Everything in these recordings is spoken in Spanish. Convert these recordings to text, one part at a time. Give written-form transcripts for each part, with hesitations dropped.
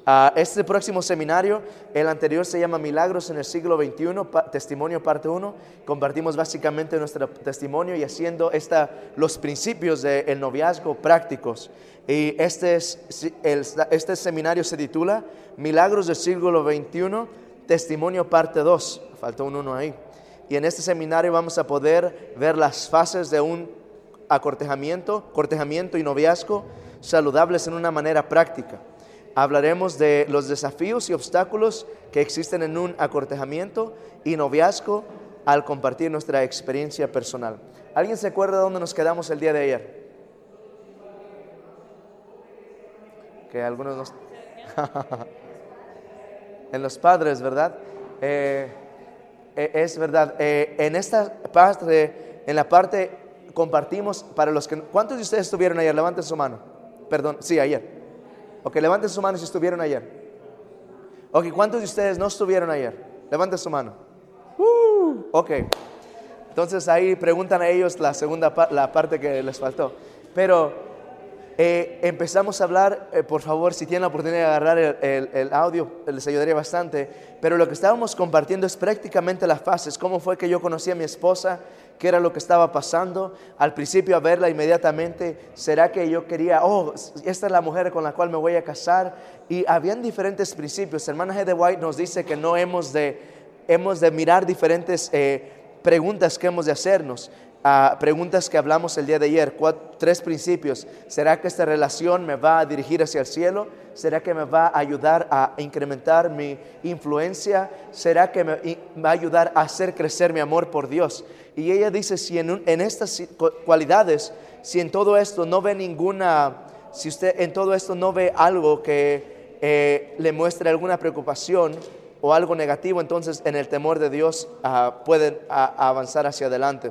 Este próximo seminario, el anterior se llama Milagros en el siglo XXI, Testimonio parte 1. Compartimos básicamente nuestro testimonio y haciendo los principios del noviazgo prácticos. Y este seminario se titula Milagros del siglo XXI, Testimonio parte 2. Faltó un 1 ahí. Y en este seminario vamos a poder ver las fases de un cortejamiento y noviazgo saludables en una manera práctica. Hablaremos de los desafíos y obstáculos que existen en un acortejamiento y noviazgo al compartir nuestra experiencia personal. ¿Alguien se acuerda de dónde nos quedamos el día de ayer? Que algunos nos... En los padres, ¿verdad? Es verdad. En esta parte, compartimos para los que... ¿Cuántos de ustedes estuvieron ayer? Levanten su mano. Perdón, sí, ayer. Ok, levanten su mano si estuvieron ayer. Ok, ¿cuántos de ustedes no estuvieron ayer? Levanten su mano. Ok, entonces ahí preguntan a ellos la parte que les faltó. Pero empezamos a hablar, por favor, si tienen la oportunidad de agarrar el audio, les ayudaría bastante. Pero lo que estábamos compartiendo es prácticamente las fases. Cómo fue que yo conocí a mi esposa, qué era lo que estaba pasando. Al principio a verla inmediatamente, ¿será que yo quería, esta es la mujer con la cual me voy a casar? Y habían diferentes principios. Hermana G. de White nos dice que no hemos de mirar diferentes preguntas que hemos de hacernos. Preguntas que hablamos el día de ayer, 3 principios. ¿Será que esta relación me va a dirigir hacia el cielo? ¿Será que me va a ayudar a incrementar mi influencia? ¿Será que me va a ayudar a hacer crecer mi amor por Dios? Y ella dice, si en estas cualidades, si en todo esto no ve si usted en todo esto no ve algo que le muestre alguna preocupación o algo negativo, entonces en el temor de Dios pueden avanzar hacia adelante.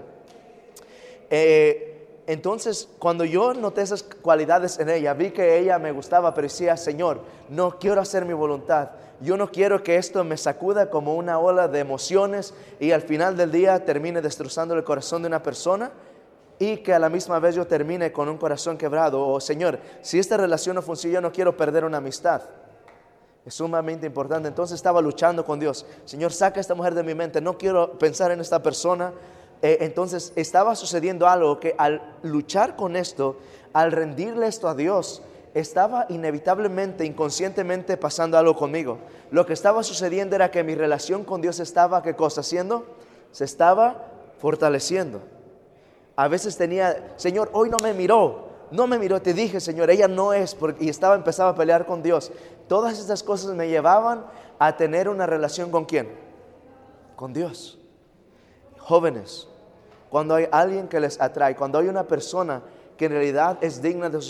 Entonces, cuando yo noté esas cualidades en ella, vi que ella me gustaba, pero decía, Señor, no quiero hacer mi voluntad. Yo no quiero que esto me sacuda como una ola de emociones y al final del día termine destrozando el corazón de una persona y que a la misma vez yo termine con un corazón quebrado. O Señor, si esta relación no funciona, yo no quiero perder una amistad. Es sumamente importante. Entonces estaba luchando con Dios. Señor, saca a esta mujer de mi mente. No quiero pensar en esta persona. Entonces estaba sucediendo algo que al luchar con esto, al rendirle esto a Dios, estaba inevitablemente, inconscientemente pasando algo conmigo. Lo que estaba sucediendo era que mi relación con Dios estaba, ¿qué cosa haciendo? Se estaba fortaleciendo. A veces Señor, hoy no me miró, te dije, Señor, ella no es, y empezaba a pelear con Dios. Todas estas cosas me llevaban a tener una relación ¿con quién? Con Dios. Jóvenes, cuando hay alguien que les atrae, cuando hay una persona que en realidad es digna de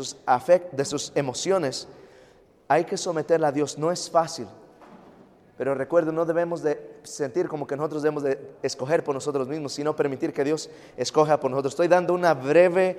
sus emociones, hay que someterla a Dios. No es fácil, pero recuerden, no debemos de sentir como que nosotros debemos de escoger por nosotros mismos, sino permitir que Dios escoja por nosotros. Estoy dando una breve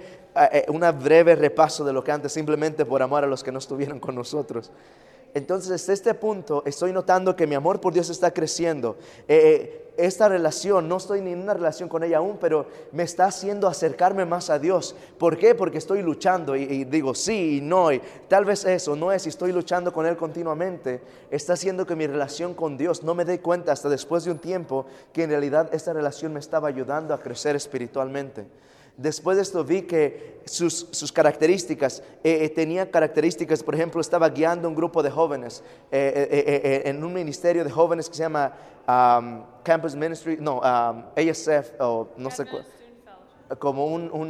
repaso de lo que antes, simplemente por amor a los que no estuvieron con nosotros. Entonces, desde este punto, estoy notando que mi amor por Dios está creciendo. Esta relación, no estoy ni en una relación con ella aún, pero me está haciendo acercarme más a Dios. ¿Por qué? Porque estoy luchando y digo sí y no, y tal vez eso no es, y estoy luchando con Él continuamente. Está haciendo que mi relación con Dios no me dé cuenta hasta después de un tiempo que en realidad esta relación me estaba ayudando a crecer espiritualmente. Después de esto vi que sus características, tenía características, por ejemplo, estaba guiando un grupo de jóvenes en un ministerio de jóvenes que se llama Campus Ministry, ASF, o no sé cuál, como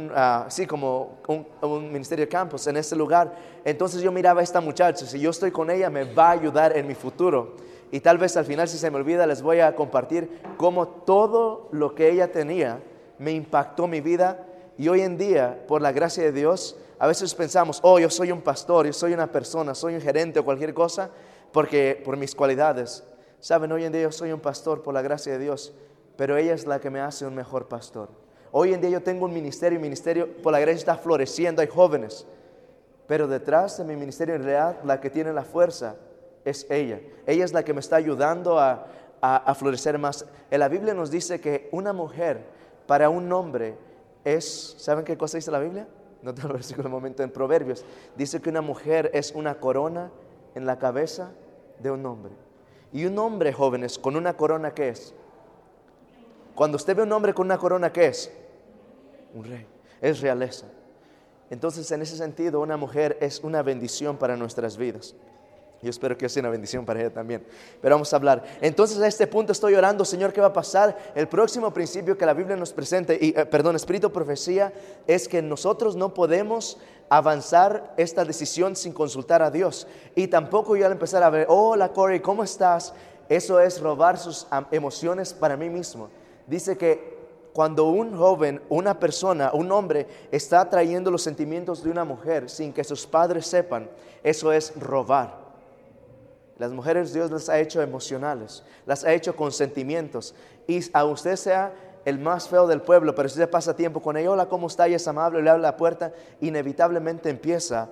un ministerio de campus en ese lugar. Entonces yo miraba a esta muchacha, si yo estoy con ella me va a ayudar en mi futuro. Y tal vez al final, si se me olvida, les voy a compartir cómo todo lo que ella tenía me impactó mi vida. Y hoy en día, por la gracia de Dios, a veces pensamos, yo soy un pastor, yo soy una persona, soy un gerente o cualquier cosa, por mis cualidades. Saben, hoy en día yo soy un pastor por la gracia de Dios, pero ella es la que me hace un mejor pastor. Hoy en día yo tengo un ministerio, por la gracia está floreciendo, hay jóvenes, pero detrás de mi ministerio en realidad la que tiene la fuerza es ella. Ella es la que me está ayudando a florecer más. En la Biblia nos dice que una mujer para un hombre ¿saben qué cosa dice la Biblia? No tengo el versículo de momento, en Proverbios dice que una mujer es una corona en la cabeza de un hombre. Y un hombre, jóvenes, con una corona, ¿qué es? Cuando usted ve un hombre con una corona, ¿qué es? Un rey, es realeza. Entonces, en ese sentido, una mujer es una bendición para nuestras vidas. Yo espero que sea una bendición para ella también. Pero vamos a hablar. Entonces, a este punto estoy orando, Señor, ¿qué va a pasar? El próximo principio que la Biblia nos presenta, espíritu de profecía, es que nosotros no podemos avanzar esta decisión sin consultar a Dios. Y tampoco yo al empezar a ver, hola Corey, ¿cómo estás? Eso es robar sus emociones para mí mismo. Dice que cuando un joven, una persona, un hombre está trayendo los sentimientos de una mujer sin que sus padres sepan, eso es robar. Las mujeres Dios las ha hecho emocionales, las ha hecho con sentimientos. Y a usted sea el más feo del pueblo, pero si usted pasa tiempo con ella, hola, ¿cómo está? Y es amable, le abre la puerta, inevitablemente empieza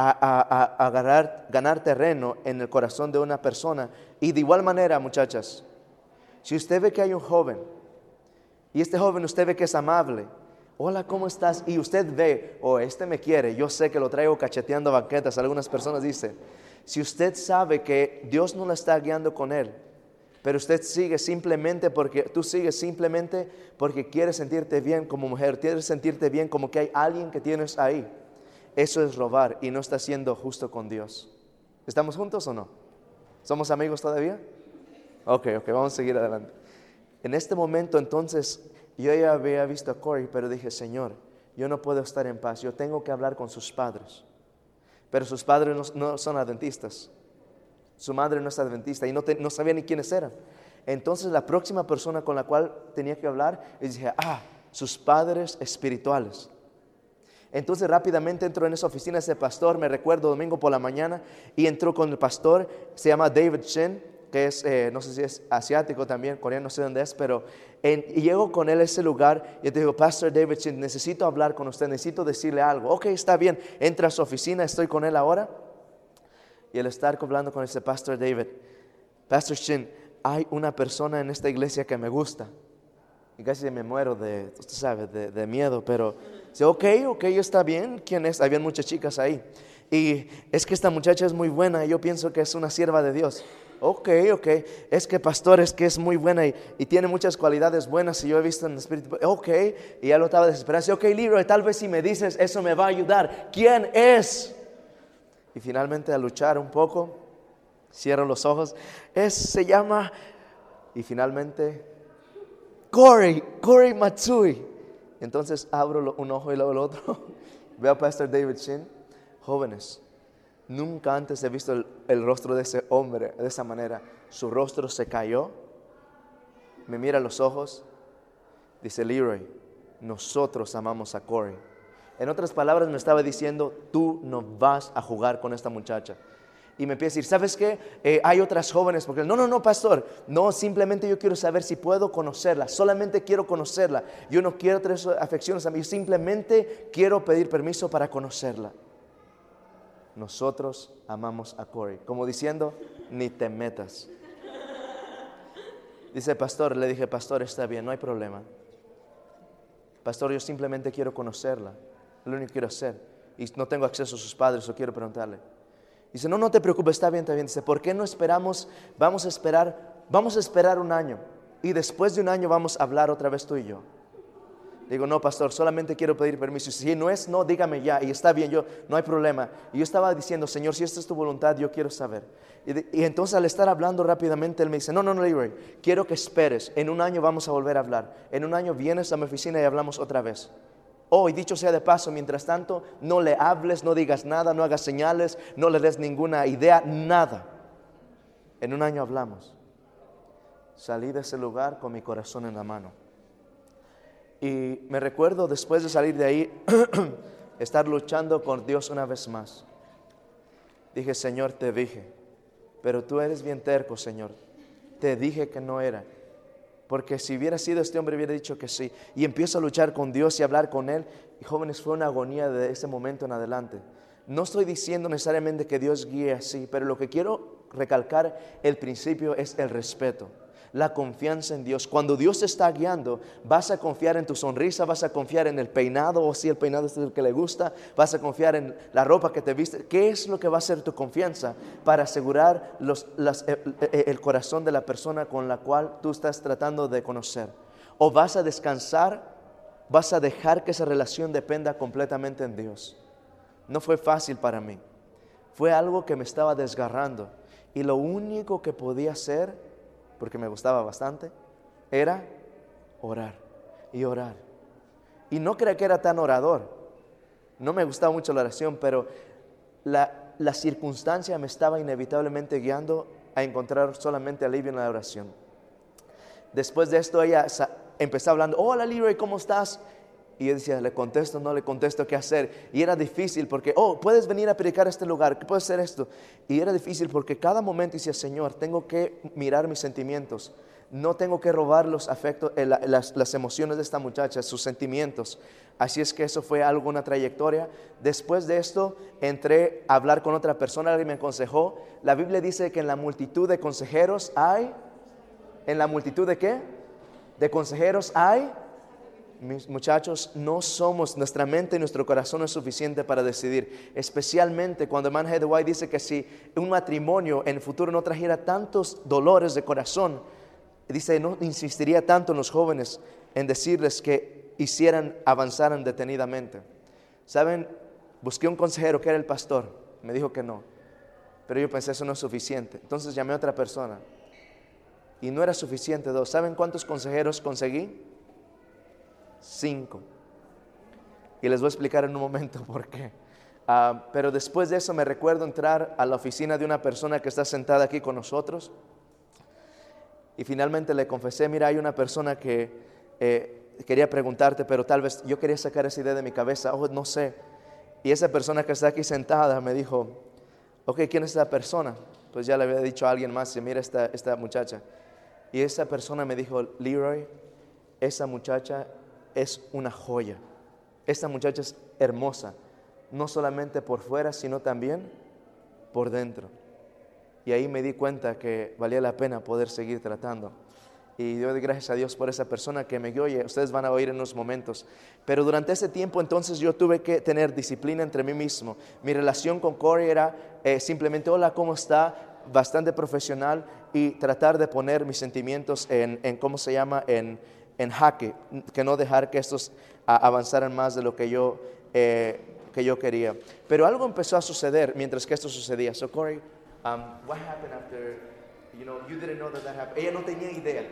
a ganar terreno en el corazón de una persona. Y de igual manera, muchachas, si usted ve que hay un joven, y este joven usted ve que es amable, hola, ¿cómo estás? Y usted ve, este me quiere, yo sé que lo traigo cacheteando banquetas. Algunas personas dicen, si usted sabe que Dios no la está guiando con él, pero usted sigue simplemente porque quieres sentirte bien como mujer, quieres sentirte bien como que hay alguien que tienes ahí, eso es robar y no está siendo justo con Dios. ¿Estamos juntos o no? ¿Somos amigos todavía? Ok, vamos a seguir adelante. En este momento entonces yo ya había visto a Corey, pero dije, Señor, yo no puedo estar en paz, yo tengo que hablar con sus padres. Pero sus padres no son adventistas. Su madre no es adventista y no sabía ni quiénes eran. Entonces la próxima persona con la cual tenía que hablar, y dije, sus padres espirituales. Entonces rápidamente entró en esa oficina ese pastor, me recuerdo, domingo por la mañana, y entró con el pastor, se llama David Shin, que es, no sé si es asiático también, coreano, no sé dónde es, pero y llego con él a ese lugar y te digo, Pastor David Shin, necesito hablar con usted, necesito decirle algo. Ok, está bien, entra a su oficina, estoy con él ahora. Y él está hablando con ese Pastor David, Pastor Shin, hay una persona en esta iglesia que me gusta. Y casi me muero usted sabe, de miedo, pero dice, ok, está bien, ¿quién es? Habían muchas chicas ahí. Y es que esta muchacha es muy buena y yo pienso que es una sierva de Dios. Ok, es que pastor, es que es muy buena y tiene muchas cualidades buenas y yo he visto en el espíritu. Ok, y ya lo estaba desesperado. Ok, Leroy, tal vez si me dices eso me va a ayudar. ¿Quién es? Y finalmente a luchar un poco, cierro los ojos. Se llama, y finalmente, Corey Matsui. Entonces abro un ojo y luego el otro. Veo a Pastor David Shin. Jóvenes, nunca antes he visto el rostro de ese hombre de esa manera. Su rostro se cayó, me mira a los ojos, dice, Leroy, nosotros amamos a Corey. En otras palabras me estaba diciendo, tú no vas a jugar con esta muchacha. Y me empieza a decir, ¿sabes qué? Hay otras jóvenes, porque no, pastor, no, simplemente yo quiero saber si puedo conocerla, solamente quiero conocerla. Yo no quiero tener afecciones a mí, simplemente quiero pedir permiso para conocerla. Nosotros amamos a Corey, como diciendo, ni te metas. Dice pastor, le dije, pastor, está bien, no hay problema. Pastor, yo simplemente quiero conocerla, es lo único que quiero hacer. Y no tengo acceso a sus padres, o quiero preguntarle. Dice, no te preocupes, está bien. Dice, ¿por qué no esperamos? Vamos a esperar un año. Y después de un año vamos a hablar otra vez tú y yo. Digo, no, pastor, solamente quiero pedir permiso. Si no es, no, dígame ya. Y está bien, no hay problema. Y yo estaba diciendo, Señor, si esta es tu voluntad, yo quiero saber. Y entonces al estar hablando rápidamente, él me dice, no, Leroy, quiero que esperes. En un año vamos a volver a hablar. En un año vienes a mi oficina y hablamos otra vez. Y dicho sea de paso, mientras tanto, no le hables, no digas nada, no hagas señales, no le des ninguna idea, nada. En un año hablamos. Salí de ese lugar con mi corazón en la mano. Y me recuerdo después de salir de ahí, estar luchando con Dios una vez más. Dije, Señor, te dije, pero tú eres bien terco, Señor. Te dije que no era. Porque si hubiera sido este hombre, hubiera dicho que sí. Y empiezo a luchar con Dios y a hablar con Él. Y jóvenes, fue una agonía de ese momento en adelante. No estoy diciendo necesariamente que Dios guíe así, pero lo que quiero recalcar, el principio es el respeto. la confianza en Dios. Cuando Dios te está guiando, vas a confiar en tu sonrisa, vas a confiar en el peinado, o si el peinado es el que le gusta, vas a confiar en la ropa que te viste. ¿Qué es lo que va a ser tu confianza para asegurar el corazón de la persona con la cual tú estás tratando de conocer? ¿O vas a descansar, vas a dejar que esa relación dependa completamente en Dios? No fue fácil para mí. Fue algo que me estaba desgarrando. Y lo único que podía hacer, porque me gustaba bastante, era orar y orar. Y no creía que era tan orador. No me gustaba mucho la oración, pero la circunstancia me estaba inevitablemente guiando a encontrar solamente alivio en la oración. Después de esto ella empezó hablando, hola Leroy, ¿cómo estás? Y yo decía, le contesto, no le contesto, ¿qué hacer? Y era difícil porque, puedes venir a predicar a este lugar, ¿qué puede ser esto? Y era difícil porque cada momento decía, Señor, tengo que mirar mis sentimientos. No tengo que robar los afectos, las emociones de esta muchacha, sus sentimientos. Así es que eso fue algo, una trayectoria. Después de esto, entré a hablar con otra persona, alguien me aconsejó. La Biblia dice que en la multitud de consejeros hay, ¿en la multitud de qué? De consejeros hay. Mis muchachos, no somos, nuestra mente y nuestro corazón no es suficiente para decidir, especialmente cuando el man Heather White dice que si un matrimonio en el futuro no trajera tantos dolores de corazón, dice, no insistiría tanto en los jóvenes en decirles que avanzaran detenidamente. ¿Saben? Busqué un consejero que era el pastor, me dijo que no, pero yo pensé eso no es suficiente, entonces llamé a otra persona y no era suficiente 2. ¿Saben cuántos consejeros conseguí? 5. Y les voy a explicar en un momento por qué. Pero después de eso me recuerdo entrar a la oficina de una persona que está sentada aquí con nosotros. Y finalmente le confesé, mira, hay una persona que quería preguntarte, pero tal vez yo quería sacar esa idea de mi cabeza, no sé. Y esa persona que está aquí sentada me dijo, ok, ¿quién es esa persona? Pues ya le había dicho a alguien más, mira esta muchacha. Y esa persona me dijo, Leroy, esa muchacha es una joya. Esta muchacha es hermosa, no solamente por fuera, sino también por dentro. Y ahí me di cuenta que valía la pena poder seguir tratando. Y doy gracias a Dios por esa persona que me guió, y ustedes van a oír en unos momentos. Pero durante ese tiempo entonces yo tuve que tener disciplina entre mí mismo. Mi relación con Corey era simplemente, hola, ¿cómo está? Bastante profesional, y tratar de poner mis sentimientos en ¿cómo se llama? En jaque, que no dejar que estos avanzaran más de lo que yo quería. Pero algo empezó a suceder mientras que esto sucedía. So Corey, what happened after, you didn't know that happened? Ella no tenía idea.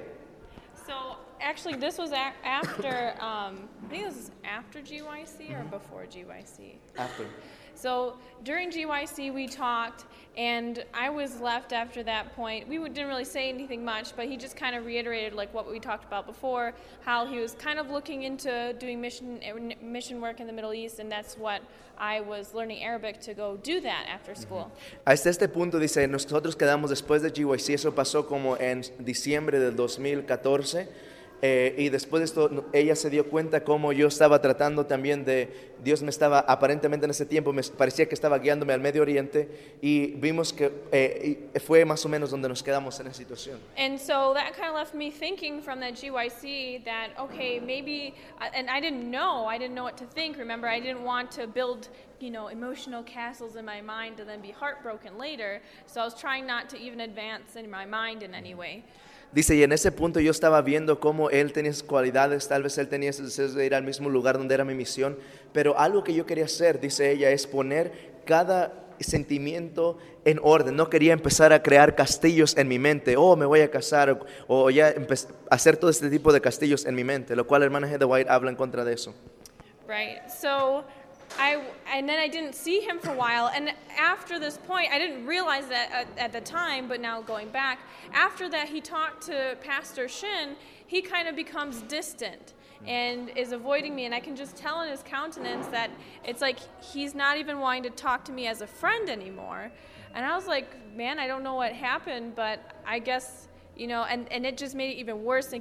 So actually this was after, I think this was after GYC or before GYC? After. So during GYC we talked, and I was left after that point. We didn't really say anything much, but he just kind of reiterated like what we talked about before, how he was kind of looking into doing mission work in the Middle East, and that's what I was learning Arabic to go do that after school. Hasta este punto dice, nosotros quedamos después de GYC, eso pasó como en diciembre del 2014. Y después de esto ella se dio cuenta cómo yo estaba tratando también Dios me estaba, aparentemente en ese tiempo me parecía que estaba guiándome al Medio Oriente, y vimos que fue más o menos donde nos quedamos en esa situación. And so that kind of left me thinking from that GYC that, okay, maybe, and I didn't know what to think. Remember, I didn't want to build, emotional castles in my mind and then be heartbroken later. So I was trying not to even advance in my mind in any way. Dice, y en ese punto yo estaba viendo cómo él tenía sus cualidades, tal vez él tenía ese deseo de ir al mismo lugar donde era mi misión, pero algo que yo quería hacer, dice ella, es poner cada sentimiento en orden. No quería empezar a crear castillos en mi mente, me voy a casar, o ya hacer todo este tipo de castillos en mi mente, lo cual el hermano Heather White habla en contra de eso. Right, so and then I didn't see him for a while, and after this point, I didn't realize that at the time, but now going back, after that he talked to Pastor Shin, he kind of becomes distant and is avoiding me, and I can just tell in his countenance that it's like he's not even wanting to talk to me as a friend anymore. And I was like, man, I don't know what happened, but I guess, and it just made it even worse, thinking like,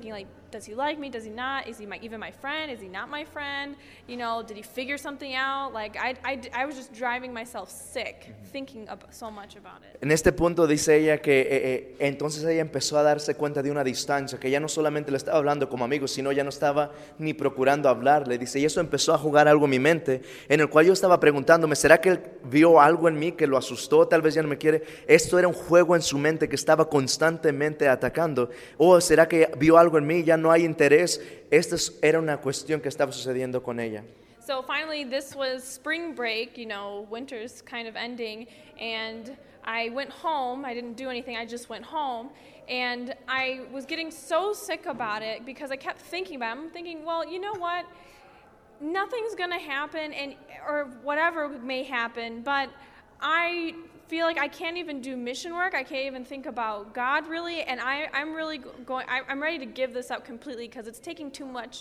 does he like me? Does he not? Is he even my friend? Is he not my friend? You know, did he figure something out? Like, I was just driving myself sick thinking so much about it. En este punto dice ella que entonces ella empezó a darse cuenta de una distancia, que ya no solamente le estaba hablando como amigo, sino ya no estaba ni procurando hablarle. Dice, y eso empezó a jugar algo en mi mente, en el cual yo estaba preguntándome, ¿será que él vio algo en mí que lo asustó? Tal vez ya no me quiere. Esto era un juego en su mente que estaba constantemente atacando. ¿O será que vio algo en mí? Ya no hay interés. Esta era una cuestión que estaba sucediendo con ella. So finally, this was spring break, you know, winter's kind of ending, and I went home. I didn't do anything, I just went home, and I was getting so sick about it because I kept thinking about it. I'm thinking, well, you know what? Nothing's gonna happen, or whatever may happen, but I feel like I can't even do mission work. I can't even think about God really, and I'm really I'm ready to give this up completely because it's taking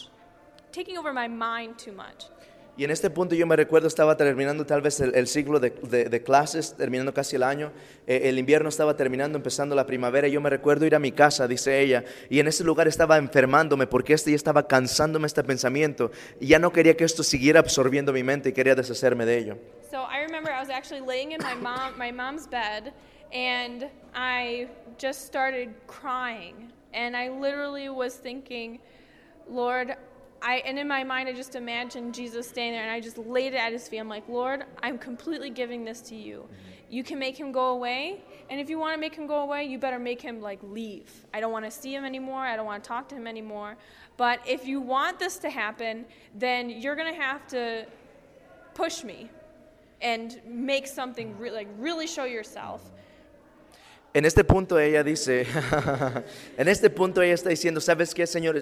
over my mind too much. Y en este punto yo me recuerdo, estaba terminando tal vez el ciclo de clases, terminando casi el año, el invierno estaba terminando, empezando la primavera, y yo me recuerdo ir a mi casa, dice ella, y en ese lugar estaba enfermándome porque ya estaba cansándome este pensamiento, y ya no quería que esto siguiera absorbiendo mi mente y quería deshacerme de ello. So I remember I was actually laying in my mom's bed, and I just started crying, and I literally was thinking, Lord, and in my mind, I just imagined Jesus standing there, and I just laid it at his feet. I'm like, Lord, I'm completely giving this to you. You can make him go away, and if you want to make him go away, you better make him like leave. I don't want to see him anymore. I don't want to talk to him anymore. But if you want this to happen, then you're going to have to push me and make something really show yourself. En este punto ella dice, en este punto ella está diciendo, ¿sabes qué, Señor?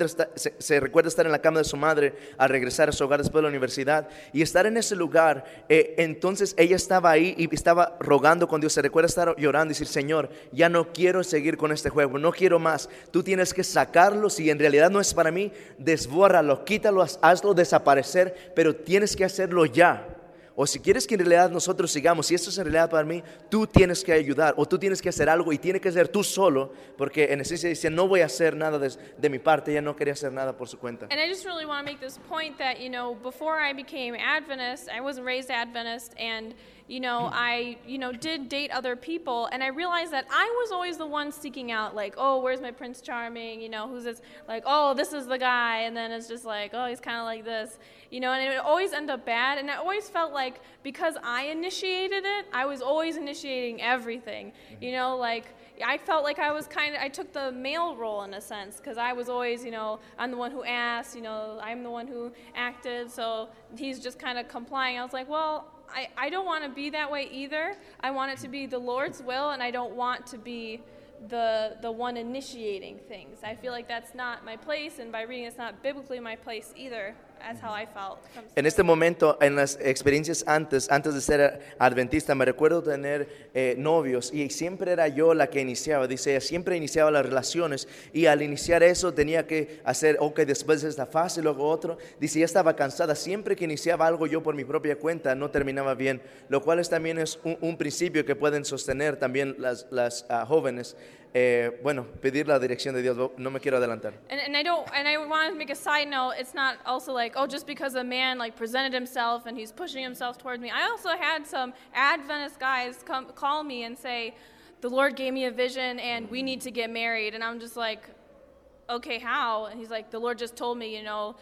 Se recuerda estar en la cama de su madre al regresar a su hogar después de la universidad y estar en ese lugar. Entonces ella estaba ahí y estaba rogando con Dios. Se recuerda estar llorando y decir, Señor, ya no quiero seguir con este juego, no quiero más. Tú tienes que sacarlo. Si en realidad no es para mí, desbórralo, quítalo, hazlo desaparecer, pero tienes que hacerlo ya. O si quieres que en realidad nosotros sigamos, si esto es en realidad para mí, tú tienes que ayudar o tú tienes que hacer algo y tiene que ser tú solo, porque en esencia dice, no voy a hacer nada de mi parte. Ella no quería hacer nada por su cuenta. And I just really want to make this point that, you know, before I became Adventist, I wasn't raised Adventist, and you know, I, did date other people, and I realized that I was always the one seeking out, like, oh, where's my Prince Charming, you know, who's this, like, oh, this is the guy, and then it's just like, oh, he's kind of like this, you know, and it would always end up bad, and I always felt like, because I initiated it, I was always initiating everything, you know, like, I felt like I took the male role in a sense, because I was always, you know, I'm the one who asked, you know, I'm the one who acted, so he's just kind of complying. I was like, well, I don't want to be that way either. I want it to be the Lord's will, and I don't want to be the one initiating things. I feel like that's not my place, and by reading it's not biblically my place either. That's how I felt. En este momento, en las experiencias antes de ser adventista, me recuerdo tener novios y siempre era yo la que iniciaba. Dice ella, siempre iniciaba las relaciones y al iniciar eso tenía que hacer, ok, después esta fase, luego otro. Dice, ya estaba cansada. Siempre que iniciaba algo yo por mi propia cuenta no terminaba bien, lo cual también es un principio que pueden sostener también las jóvenes. Bueno, pedir la dirección de Dios, no me quiero adelantar. And I want to make a side note, it's not also like, oh, just because a man like presented himself and he's pushing himself towards me. I also had some Adventist guys call me and say, the Lord gave me a vision and we need to get married. And I'm just like, okay, how? And he's like, the Lord just told me, you know,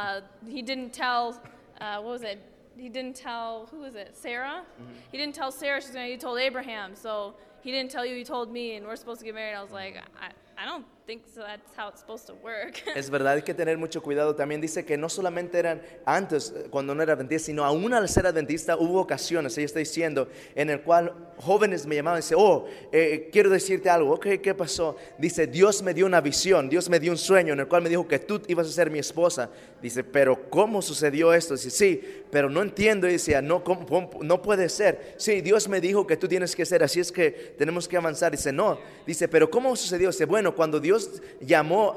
he didn't tell, what was it? He didn't tell, who was it, Sarah? Mm-hmm. He didn't tell Sarah, he told Abraham. So he didn't tell you, he told me, and we're supposed to get married. I was like, I don't think so, that's how it's supposed to work. Es verdad, hay que tener mucho cuidado. También dice que no solamente eran antes, cuando no era adventista, sino aún al ser adventista hubo ocasiones, ella está diciendo, en el cual jóvenes me llamaban y dice, quiero decirte algo. Ok, ¿qué pasó? Dice, Dios me dio una visión, Dios me dio un sueño en el cual me dijo que tú ibas a ser mi esposa. Dice, pero ¿cómo sucedió esto? Dice, sí, pero no entiendo. Y decía, no puede ser. Sí, Dios me dijo que tú tienes que ser, así es que tenemos que avanzar. Dice, no. Dice, pero ¿cómo sucedió? Dice, bueno, cuando Dios llamó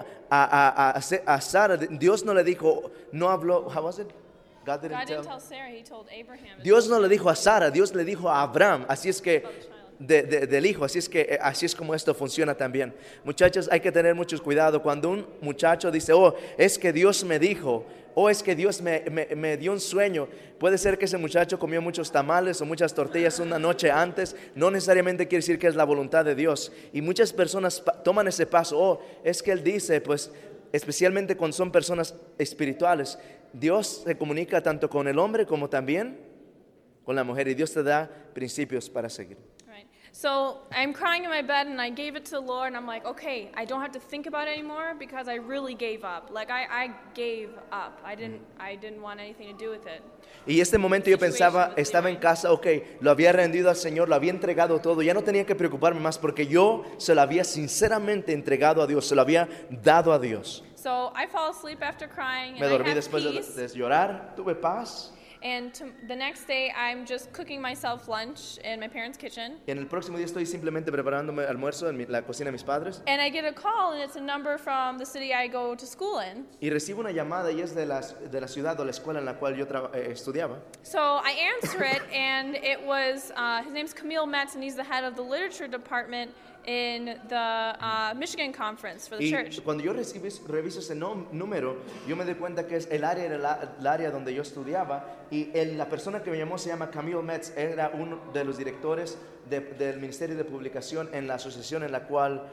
a Sara, Dios no le dijo, no habló, how was it? God didn't tell Sarah, he told Abraham. Dios no le dijo a Sara, Dios le dijo a Abraham. Así es que del hijo. Así es como esto funciona también. Muchachos, hay que tener mucho cuidado. Cuando un muchacho dice, oh, es que Dios me dijo, o es que Dios me dio un sueño, puede ser que ese muchacho comió muchos tamales o muchas tortillas una noche antes. No necesariamente quiere decir que es la voluntad de Dios. Y muchas personas toman ese paso. Oh, es que Él dice, pues, especialmente cuando son personas espirituales, Dios se comunica tanto con el hombre como también con la mujer, y Dios te da principios para seguir. Right. So I'm crying in my bed, and I gave it to the Lord, and I'm like, okay, I don't have to think about it anymore because I really gave up. Like I gave up. I didn't want anything to do with it. Y este momento yo pensaba, estaba en casa, ok, lo había rendido al Señor, lo había entregado todo, ya no tenía que preocuparme más porque yo se lo había sinceramente entregado a Dios, se lo había dado a Dios. So I fall asleep after crying, Me and I dormí have después peace. de llorar, tuve paz. And the next day, I'm just cooking myself lunch in my parents' kitchen. Y en el próximo día estoy simplemente preparándome almuerzo en la cocina de mis padres. And I get a call, and it's a number from the city I go to school in. Y recibo una llamada y es de la ciudad o la escuela en la cual yo estudiaba. So I answer it, and it was, his name's Camille Metz, and he's the head of the literature department in the Michigan conference for the Y church. cuando yo reviso ese número, yo me doy cuenta que es el área donde yo estudiaba, y la persona que me llamó se llama Camille Metz, era uno de los directores del Ministerio de Publicación en la asociación en la cual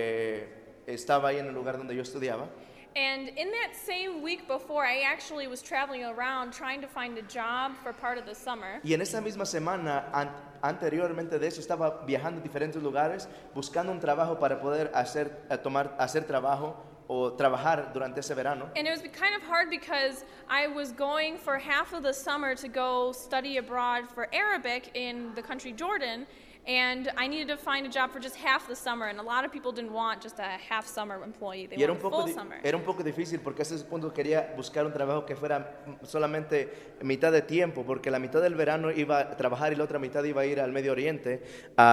estaba ahí en el lugar donde yo estudiaba. And in that same week before, I actually was traveling around trying to find a job for part of the summer. Y en esa misma semana, anteriormente de eso, estaba viajando a diferentes lugares buscando un trabajo para poder hacer trabajo o trabajar durante ese verano. And it was kind of hard because I was going for half of the summer to go study abroad for Arabic in the country Jordan. And I needed to find a job for just half the summer, and a lot of people didn't want just a half summer employee. They wanted full summer. Era un poco difícil porque a ese punto quería buscar un trabajo que fuera solamente mitad de tiempo, porque la mitad del verano iba a trabajar y la otra mitad iba a ir al Medio Oriente,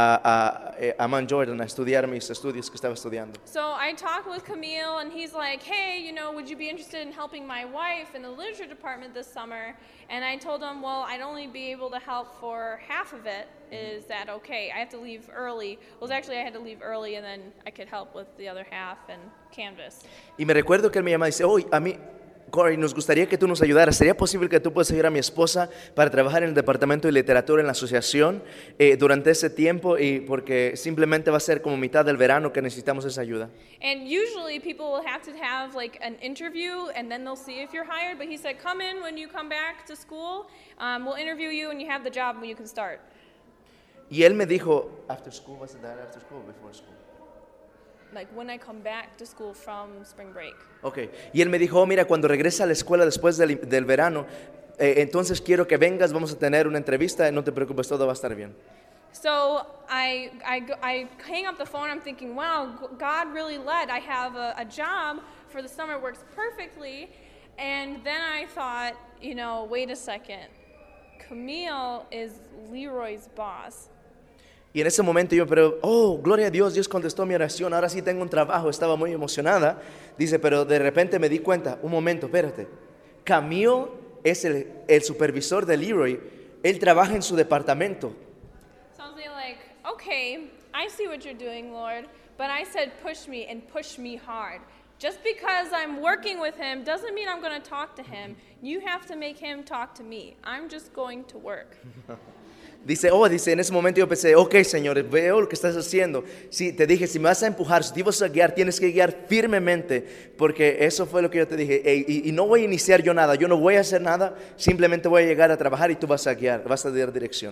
a Mount Jordan, a estudiar mis estudios que estaba estudiando. So I talked with Camille, and he's like, hey, would you be interested in helping my wife in the literature department this summer? And I told him, well, I'd only be able to help for half of it. Is that okay? I have to leave early. Well, actually, I had to leave early, and then I could help with the other half and canvas. Y me recuerdo que él me llama y dice, a mí, Corey, nos gustaría que tú nos ayudaras. ¿Sería posible que tú puedas ayudar a mi esposa para trabajar en el departamento de literatura en la asociación durante ese tiempo? Y porque simplemente va a ser como mitad del verano que necesitamos esa ayuda. And usually people will have to have like an interview, and then they'll see if you're hired. But he said, come in when you come back to school. We'll interview you, and you have the job when you can start. Y él me dijo, after school, was it that after school or before school? Like when I come back to school from spring break. Okay. Y él me dijo, mira, cuando regrese a la escuela después del verano, entonces quiero que vengas, vamos a tener una entrevista, no te preocupes, todo va a estar bien. So I hang up the phone. I'm thinking, wow, God really led. I have a job for the summer. It works perfectly. And then I thought, wait a second. Camille is Leroy's boss. Y en ese momento yo, gloria a Dios, Dios contestó mi oración, ahora sí tengo un trabajo, estaba muy emocionada. Dice, pero de repente me di cuenta, un momento, espérate, Camille es el supervisor de Leroy, él trabaja en su departamento. So I was like, okay, I see what you're doing, Lord, but I said push me and push me hard. Just because I'm working with him doesn't mean I'm going to talk to him. You have to make him talk to me. I'm just going to work. Dice, en ese momento yo pensé, ok, Señor, veo lo que estás haciendo. Sí, te dije, si me vas a empujar, si te vas a guiar, tienes que guiar firmemente, porque eso fue lo que yo te dije. Y no voy a iniciar yo nada, yo no voy a hacer nada, simplemente voy a llegar a trabajar y tú vas a guiar, vas a dar dirección.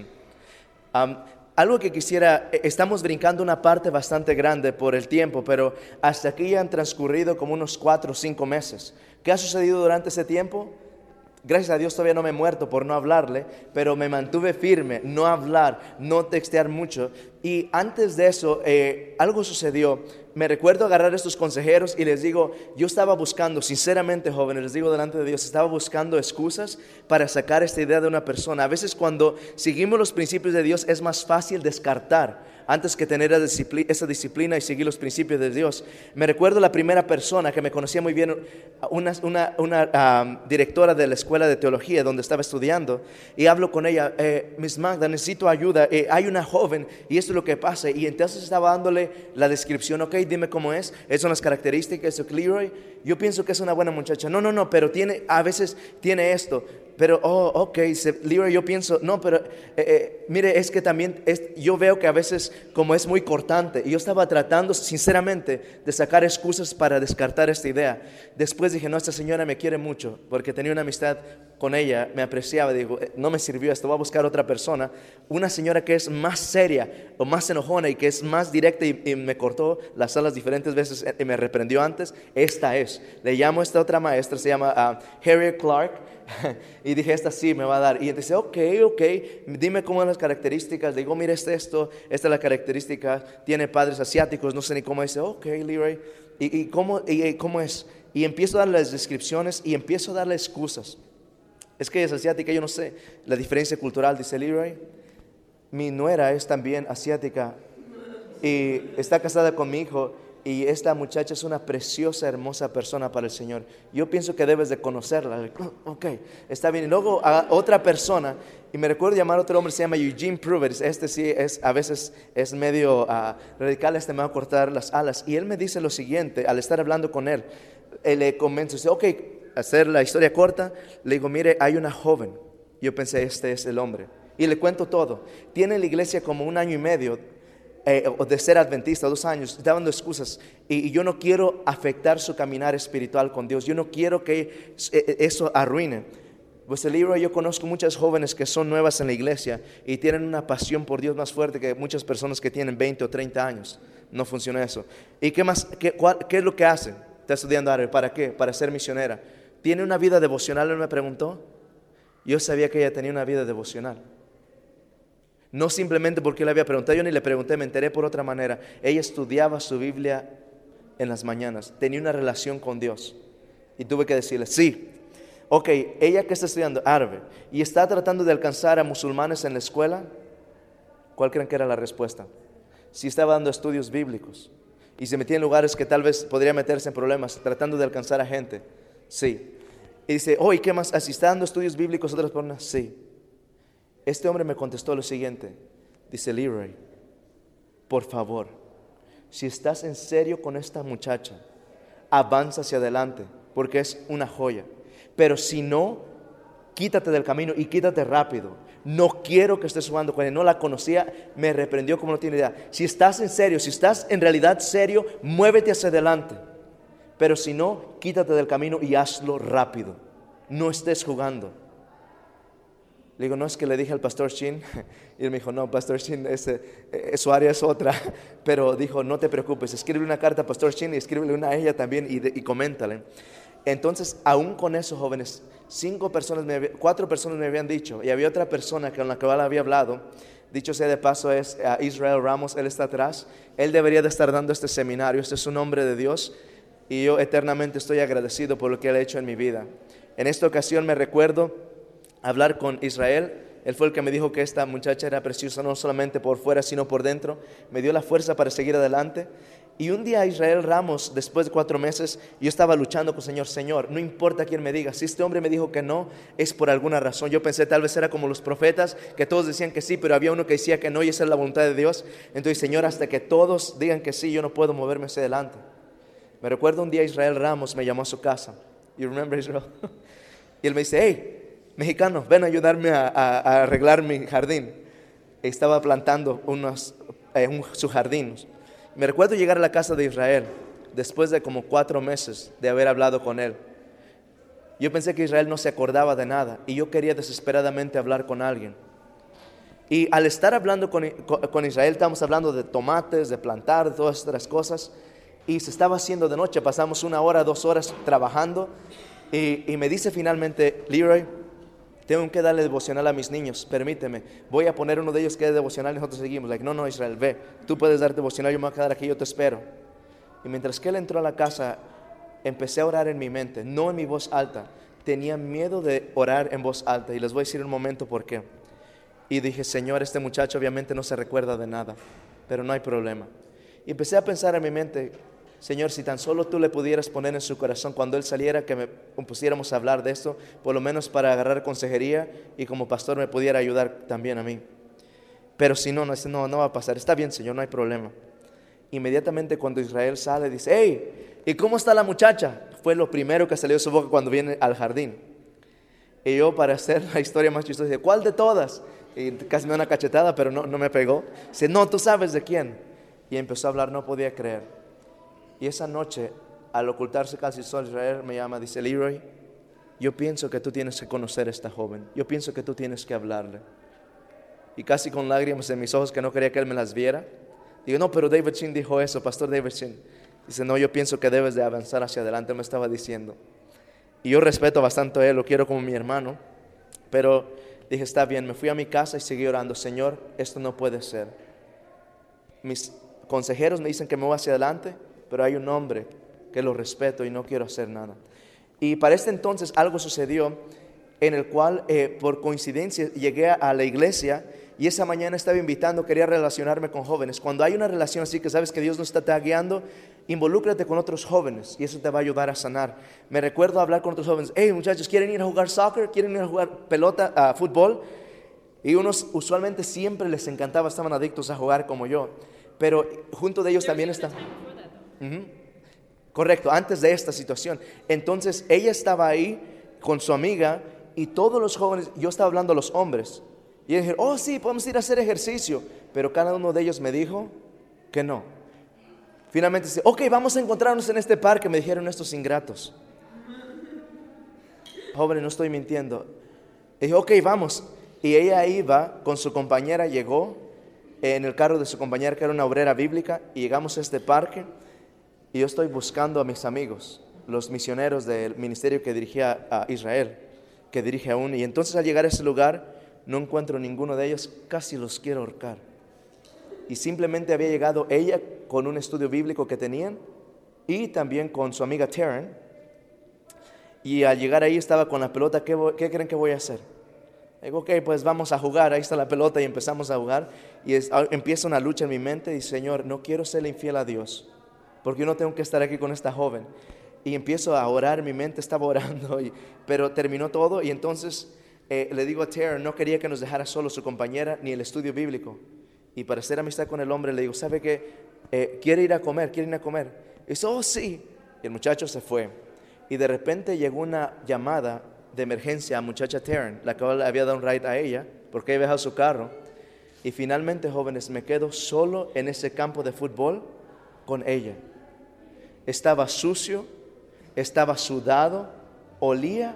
Algo que quisiera, estamos brincando una parte bastante grande por el tiempo, pero hasta aquí ya han transcurrido como unos 4 o 5 meses. ¿Qué ha sucedido durante ese tiempo? Gracias a Dios todavía no me he muerto por no hablarle, pero me mantuve firme, no hablar, no textear mucho. Y antes de eso, algo sucedió. Me recuerdo agarrar a estos consejeros y les digo, yo estaba buscando, sinceramente jóvenes, les digo delante de Dios, estaba buscando excusas para sacar esta idea de una persona. A veces cuando seguimos los principios de Dios es más fácil descartar antes que tener esa disciplina y seguir los principios de Dios. Me recuerdo la primera persona que me conocía muy bien, una directora de la escuela de teología donde estaba estudiando, y hablo con ella, Miss Magda, necesito ayuda, hay una joven y esto es lo que pasa. Y entonces estaba dándole la descripción, ok, dime cómo es, esas son las características de Leroy. Yo pienso que es una buena muchacha. No, pero a veces tiene esto. Pero, ok, Leroy, yo pienso, no, pero mire, es que también yo veo que a veces como es muy cortante, y yo estaba tratando sinceramente de sacar excusas para descartar esta idea. Después dije, no, esta señora me quiere mucho, porque tenía una amistad con ella, me apreciaba, digo, no me sirvió esto, voy a buscar otra persona, una señora que es más seria o más enojona y que es más directa, y me cortó las alas diferentes veces y me reprendió antes. Esta es, le llamo a esta otra maestra, se llama Harriet Clark. Y dije, esta sí me va a dar. Y dice, ok, dime cómo son las características. Le digo, mira, esta es la característica. Tiene padres asiáticos, no sé ni cómo. Dice, ok, Leroy, ¿y cómo es? Y empiezo a darle las descripciones y empiezo a darle excusas. Es que ella es asiática, yo no sé la diferencia cultural. Dice, Leroy, mi nuera es también asiática y está casada con mi hijo. Y esta muchacha es una preciosa, hermosa persona para el Señor. Yo pienso que debes de conocerla. Ok, está bien. Y luego a otra persona, y me recuerdo llamar a otro hombre, se llama Eugene Pruitt. Este sí a veces es medio radical, me va a cortar las alas. Y él me dice lo siguiente, al estar hablando con él, le convenzo, dice, ok, hacer la historia corta, le digo, mire, hay una joven. Yo pensé, este es el hombre. Y le cuento todo. Tiene en la iglesia como 1 año y medio, de ser adventista, 2 años, dando excusas, y yo no quiero afectar su caminar espiritual con Dios. Yo no quiero que eso arruine. Pues el libro, yo conozco muchas jóvenes que son nuevas en la iglesia y tienen una pasión por Dios más fuerte que muchas personas que tienen 20 o 30 años. No funciona eso. ¿Y qué más? ¿Qué es lo que hacen? Está estudiando árabe. ¿Para qué? Para ser misionera. ¿Tiene una vida devocional? Él me preguntó. Yo sabía que ella tenía una vida devocional. No simplemente porque le había preguntado, yo ni le pregunté, me enteré por otra manera. Ella estudiaba su Biblia en las mañanas, tenía una relación con Dios. Y tuve que decirle, sí, ok, ella que está estudiando árabe y está tratando de alcanzar a musulmanes en la escuela, ¿cuál creen que era la respuesta? Si estaba dando estudios bíblicos y se metía en lugares que tal vez podría meterse en problemas, tratando de alcanzar a gente, sí. Y dice, ¿y qué más? ¿Si está dando estudios bíblicos otras personas? Sí. Este hombre me contestó lo siguiente, dice, Leroy, por favor, si estás en serio con esta muchacha, avanza hacia adelante, porque es una joya. Pero si no, quítate del camino y quítate rápido. No quiero que estés jugando con ella. No la conocía, me reprendió como no tiene idea. Si estás en serio, si estás en realidad serio, muévete hacia adelante. Pero si no, quítate del camino y hazlo rápido. No estés jugando. Le digo, no, es que le dije al pastor Shin. Y él me dijo, no, pastor Shin, su área es otra. Pero dijo, no te preocupes, escríbele una carta a pastor Shin y escríbele una a ella también y coméntale. Entonces, aún con eso, jóvenes, 4 personas me habían dicho, y había otra persona con la que había hablado. Dicho sea de paso, es Israel Ramos, él está atrás. Él debería de estar dando este seminario. Este es un hombre de Dios y yo eternamente estoy agradecido por lo que él ha hecho en mi vida. En esta ocasión me recuerdo hablar con Israel. Él fue el que me dijo que esta muchacha era preciosa no solamente por fuera sino por dentro. Me dio la fuerza para seguir adelante. Y un día Israel Ramos, después de 4 meses, yo estaba luchando con el Señor, no importa quién me diga, si este hombre me dijo que no, es por alguna razón. Yo pensé tal vez era como los profetas, que todos decían que sí, pero había uno que decía que no, y esa es la voluntad de Dios. Entonces, Señor, hasta que todos digan que sí, yo no puedo moverme hacia adelante. Me recuerdo un día Israel Ramos me llamó a su casa. You remember Israel? Y él me dice, hey, mexicano, ven a ayudarme a arreglar mi jardín. Estaba plantando su jardín. Me recuerdo llegar a la casa de Israel después de como 4 meses de haber hablado con él. Yo pensé que Israel no se acordaba de nada y yo quería desesperadamente hablar con alguien. Y al estar hablando con Israel, estábamos hablando de tomates, de plantar, de todas estas cosas. Y se estaba haciendo de noche, pasamos 1 hora, 2 horas trabajando. Y me dice finalmente, Leroy, tengo que darle devocional a mis niños, permíteme, voy a poner uno de ellos que es devocional y nosotros seguimos. No, Israel, ve, tú puedes dar devocional, yo me voy a quedar aquí, yo te espero. Y mientras que él entró a la casa, empecé a orar en mi mente, no en mi voz alta. Tenía miedo de orar en voz alta y les voy a decir en un momento por qué. Y dije, Señor, este muchacho obviamente no se recuerda de nada. pero no hay problema. Y empecé a pensar en mi mente, Señor, si tan solo tú le pudieras poner en su corazón cuando él saliera que me pusiéramos a hablar de esto, por lo menos para agarrar consejería y como pastor me pudiera ayudar también a mí. Pero si no va a pasar. Está bien, Señor, no hay problema. Inmediatamente cuando Israel sale, dice, hey, ¿y cómo está la muchacha? Fue lo primero que salió de su boca cuando viene al jardín. Y yo, para hacer la historia más chistosa, dije, ¿cuál de todas? Y casi me da una cachetada, pero no me pegó. Dice, no, tú sabes de quién. Y empezó a hablar, no podía creer. Y esa noche, al ocultarse casi el sol, Israel me llama, dice, Leroy, yo pienso que tú tienes que conocer a esta joven. Yo pienso que tú tienes que hablarle. Y casi con lágrimas en mis ojos, que no quería que él me las viera. Digo, no, pero David Chin dijo eso, Pastor David Chin. Dice, no, yo pienso que debes de avanzar hacia adelante, me estaba diciendo. Y yo respeto bastante a él, lo quiero como mi hermano. Pero dije, está bien, me fui a mi casa y seguí orando, Señor, esto no puede ser. Mis consejeros me dicen que me voy hacia adelante, pero hay un hombre que lo respeto y no quiero hacer nada. Y para este entonces algo sucedió en el cual por coincidencia llegué a la iglesia y esa mañana estaba invitando, quería relacionarme con jóvenes. Cuando hay una relación así que sabes que Dios nos está guiando, involúcrate con otros jóvenes y eso te va a ayudar a sanar. Me recuerdo hablar con otros jóvenes, hey muchachos, ¿quieren ir a jugar soccer? ¿Quieren ir a jugar pelota, fútbol? Y unos usualmente siempre les encantaba, estaban adictos a jugar como yo, pero junto de ellos también están... Correcto, antes de esta situación. Entonces ella estaba ahí con su amiga y todos los jóvenes, yo estaba hablando a los hombres y dije, oh sí, podemos ir a hacer ejercicio, pero cada uno de ellos me dijo que no. Finalmente dice, ok, vamos a encontrarnos en este parque, me dijeron estos ingratos. Jóvenes, no estoy mintiendo. Dije, ok, vamos. Y ella iba con su compañera, llegó en el carro de su compañera que era una obrera bíblica y llegamos a este parque. Y yo estoy buscando a mis amigos, los misioneros del ministerio que dirigía a Israel, que dirige aún. Y entonces al llegar a ese lugar, no encuentro ninguno de ellos, casi los quiero ahorcar. Y simplemente había llegado ella con un estudio bíblico que tenían y también con su amiga Taryn. Y al llegar ahí estaba con la pelota, ¿qué creen que voy a hacer? Digo, ok, pues vamos a jugar, ahí está la pelota y empezamos a jugar. Y empieza una lucha en mi mente y Señor, no quiero serle infiel a Dios, porque yo no tengo que estar aquí con esta joven. Y empiezo a orar, mi mente estaba orando, pero terminó todo y entonces le digo a Tara, no quería que nos dejara solo su compañera ni el estudio bíblico. Y para hacer amistad con el hombre le digo, ¿sabe qué? ¿Quiere ir a comer? Y dice, oh sí. Y el muchacho se fue. Y de repente llegó una llamada de emergencia a muchacha Tara, la que había dado un ride a ella, porque había dejado su carro. Y finalmente, jóvenes, me quedo solo en ese campo de fútbol con ella. Estaba sucio, estaba sudado, olía.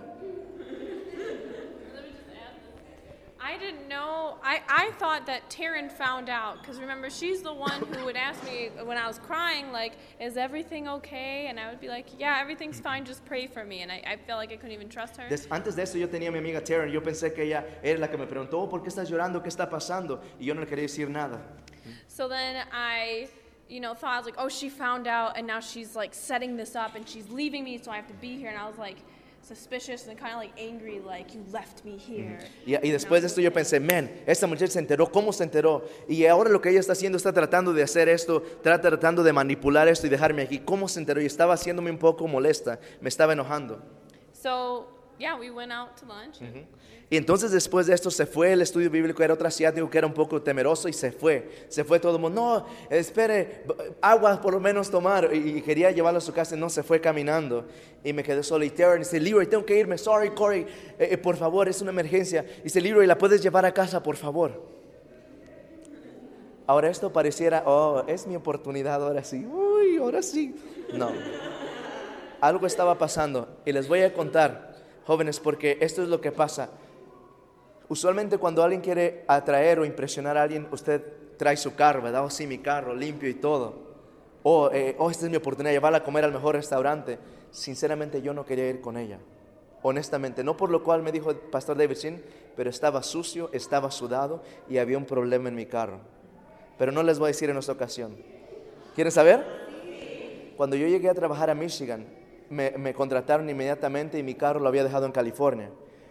I didn't know, I thought that Taryn found out, because remember, she's the one who would ask me when I was crying, like, is everything okay? And I would be like, yeah, everything's fine, just pray for me. And I felt like I couldn't even trust her. Antes de eso yo tenía a mi amiga Taryn, yo pensé que ella era la que me preguntó, oh, ¿por qué estás llorando? ¿Qué está pasando? Y yo no le quería decir nada. So then I thought, I was like, oh, she found out, and now she's like setting this up, and she's leaving me, so I have to be here. And I was like suspicious and kind of like angry, like, you left me here. Y después de esto yo pensé, esta muchacha se enteró, ¿cómo se enteró? Y ahora lo que ella está haciendo, está tratando de hacer esto, tratando de manipular esto y dejarme aquí. ¿Cómo se enteró? Y estaba haciéndome un poco molesta, me estaba enojando. So, yeah, we went out to lunch. Y entonces después de esto se fue el estudio bíblico, era otro asiático que era un poco temeroso y se fue todo el mundo, no, espere, agua por lo menos tomar, y quería llevarlo a su casa y no, se fue caminando y me quedé solo. Y Taryn dice, Leroy, tengo que irme, sorry Corey, por favor, es una emergencia. Dice, Leroy, ¿la puedes llevar a casa por favor? Ahora esto pareciera, oh, es mi oportunidad, ahora sí, uy, ahora sí. No, algo estaba pasando y les voy a contar, jóvenes, porque esto es lo que pasa. Usualmente cuando alguien quiere atraer o impresionar a alguien, usted trae su carro, ¿verdad? Oh, sí, mi carro, limpio y todo. Esta es mi oportunidad, llevarla a comer al mejor restaurante. Sinceramente yo no quería ir con ella, honestamente. No por lo cual me dijo el pastor David Chin, pero estaba sucio, estaba sudado y había un problema en mi carro. Pero no les voy a decir en esta ocasión. ¿Quieren saber? Cuando yo llegué a trabajar a Michigan, me contrataron inmediatamente y mi carro lo había dejado en California.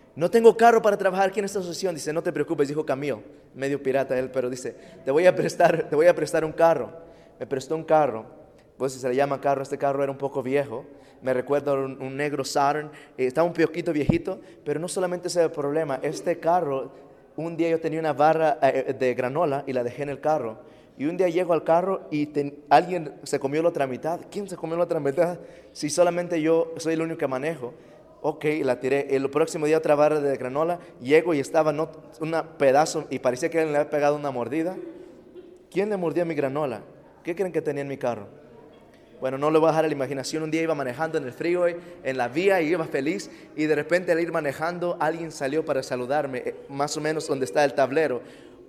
no tengo carro para trabajar aquí en esta asociación. Dice, no te preocupes, dijo Camilo, medio pirata él, pero dice, te voy a prestar un carro. Me prestó un carro, pues se le llama carro, este carro era un poco viejo. Me recuerdo un negro Saturn, estaba un poquito viejito, pero no solamente ese era el problema. Este carro, un día yo tenía una barra de granola y la dejé en el carro. Y un día llego al carro y alguien se comió la otra mitad. ¿Quién se comió la otra mitad? Si solamente yo soy el único que manejo. Ok, la tiré. El próximo día otra barra de granola, llego y estaba un pedazo y parecía que alguien le había pegado una mordida. ¿Quién le mordió mi granola? ¿Qué creen que tenía en mi carro? Bueno, no le voy a dejar a la imaginación. Un día iba manejando en el freeway, en la vía, y iba feliz, y de repente al ir manejando alguien salió para saludarme, más o menos donde está el tablero.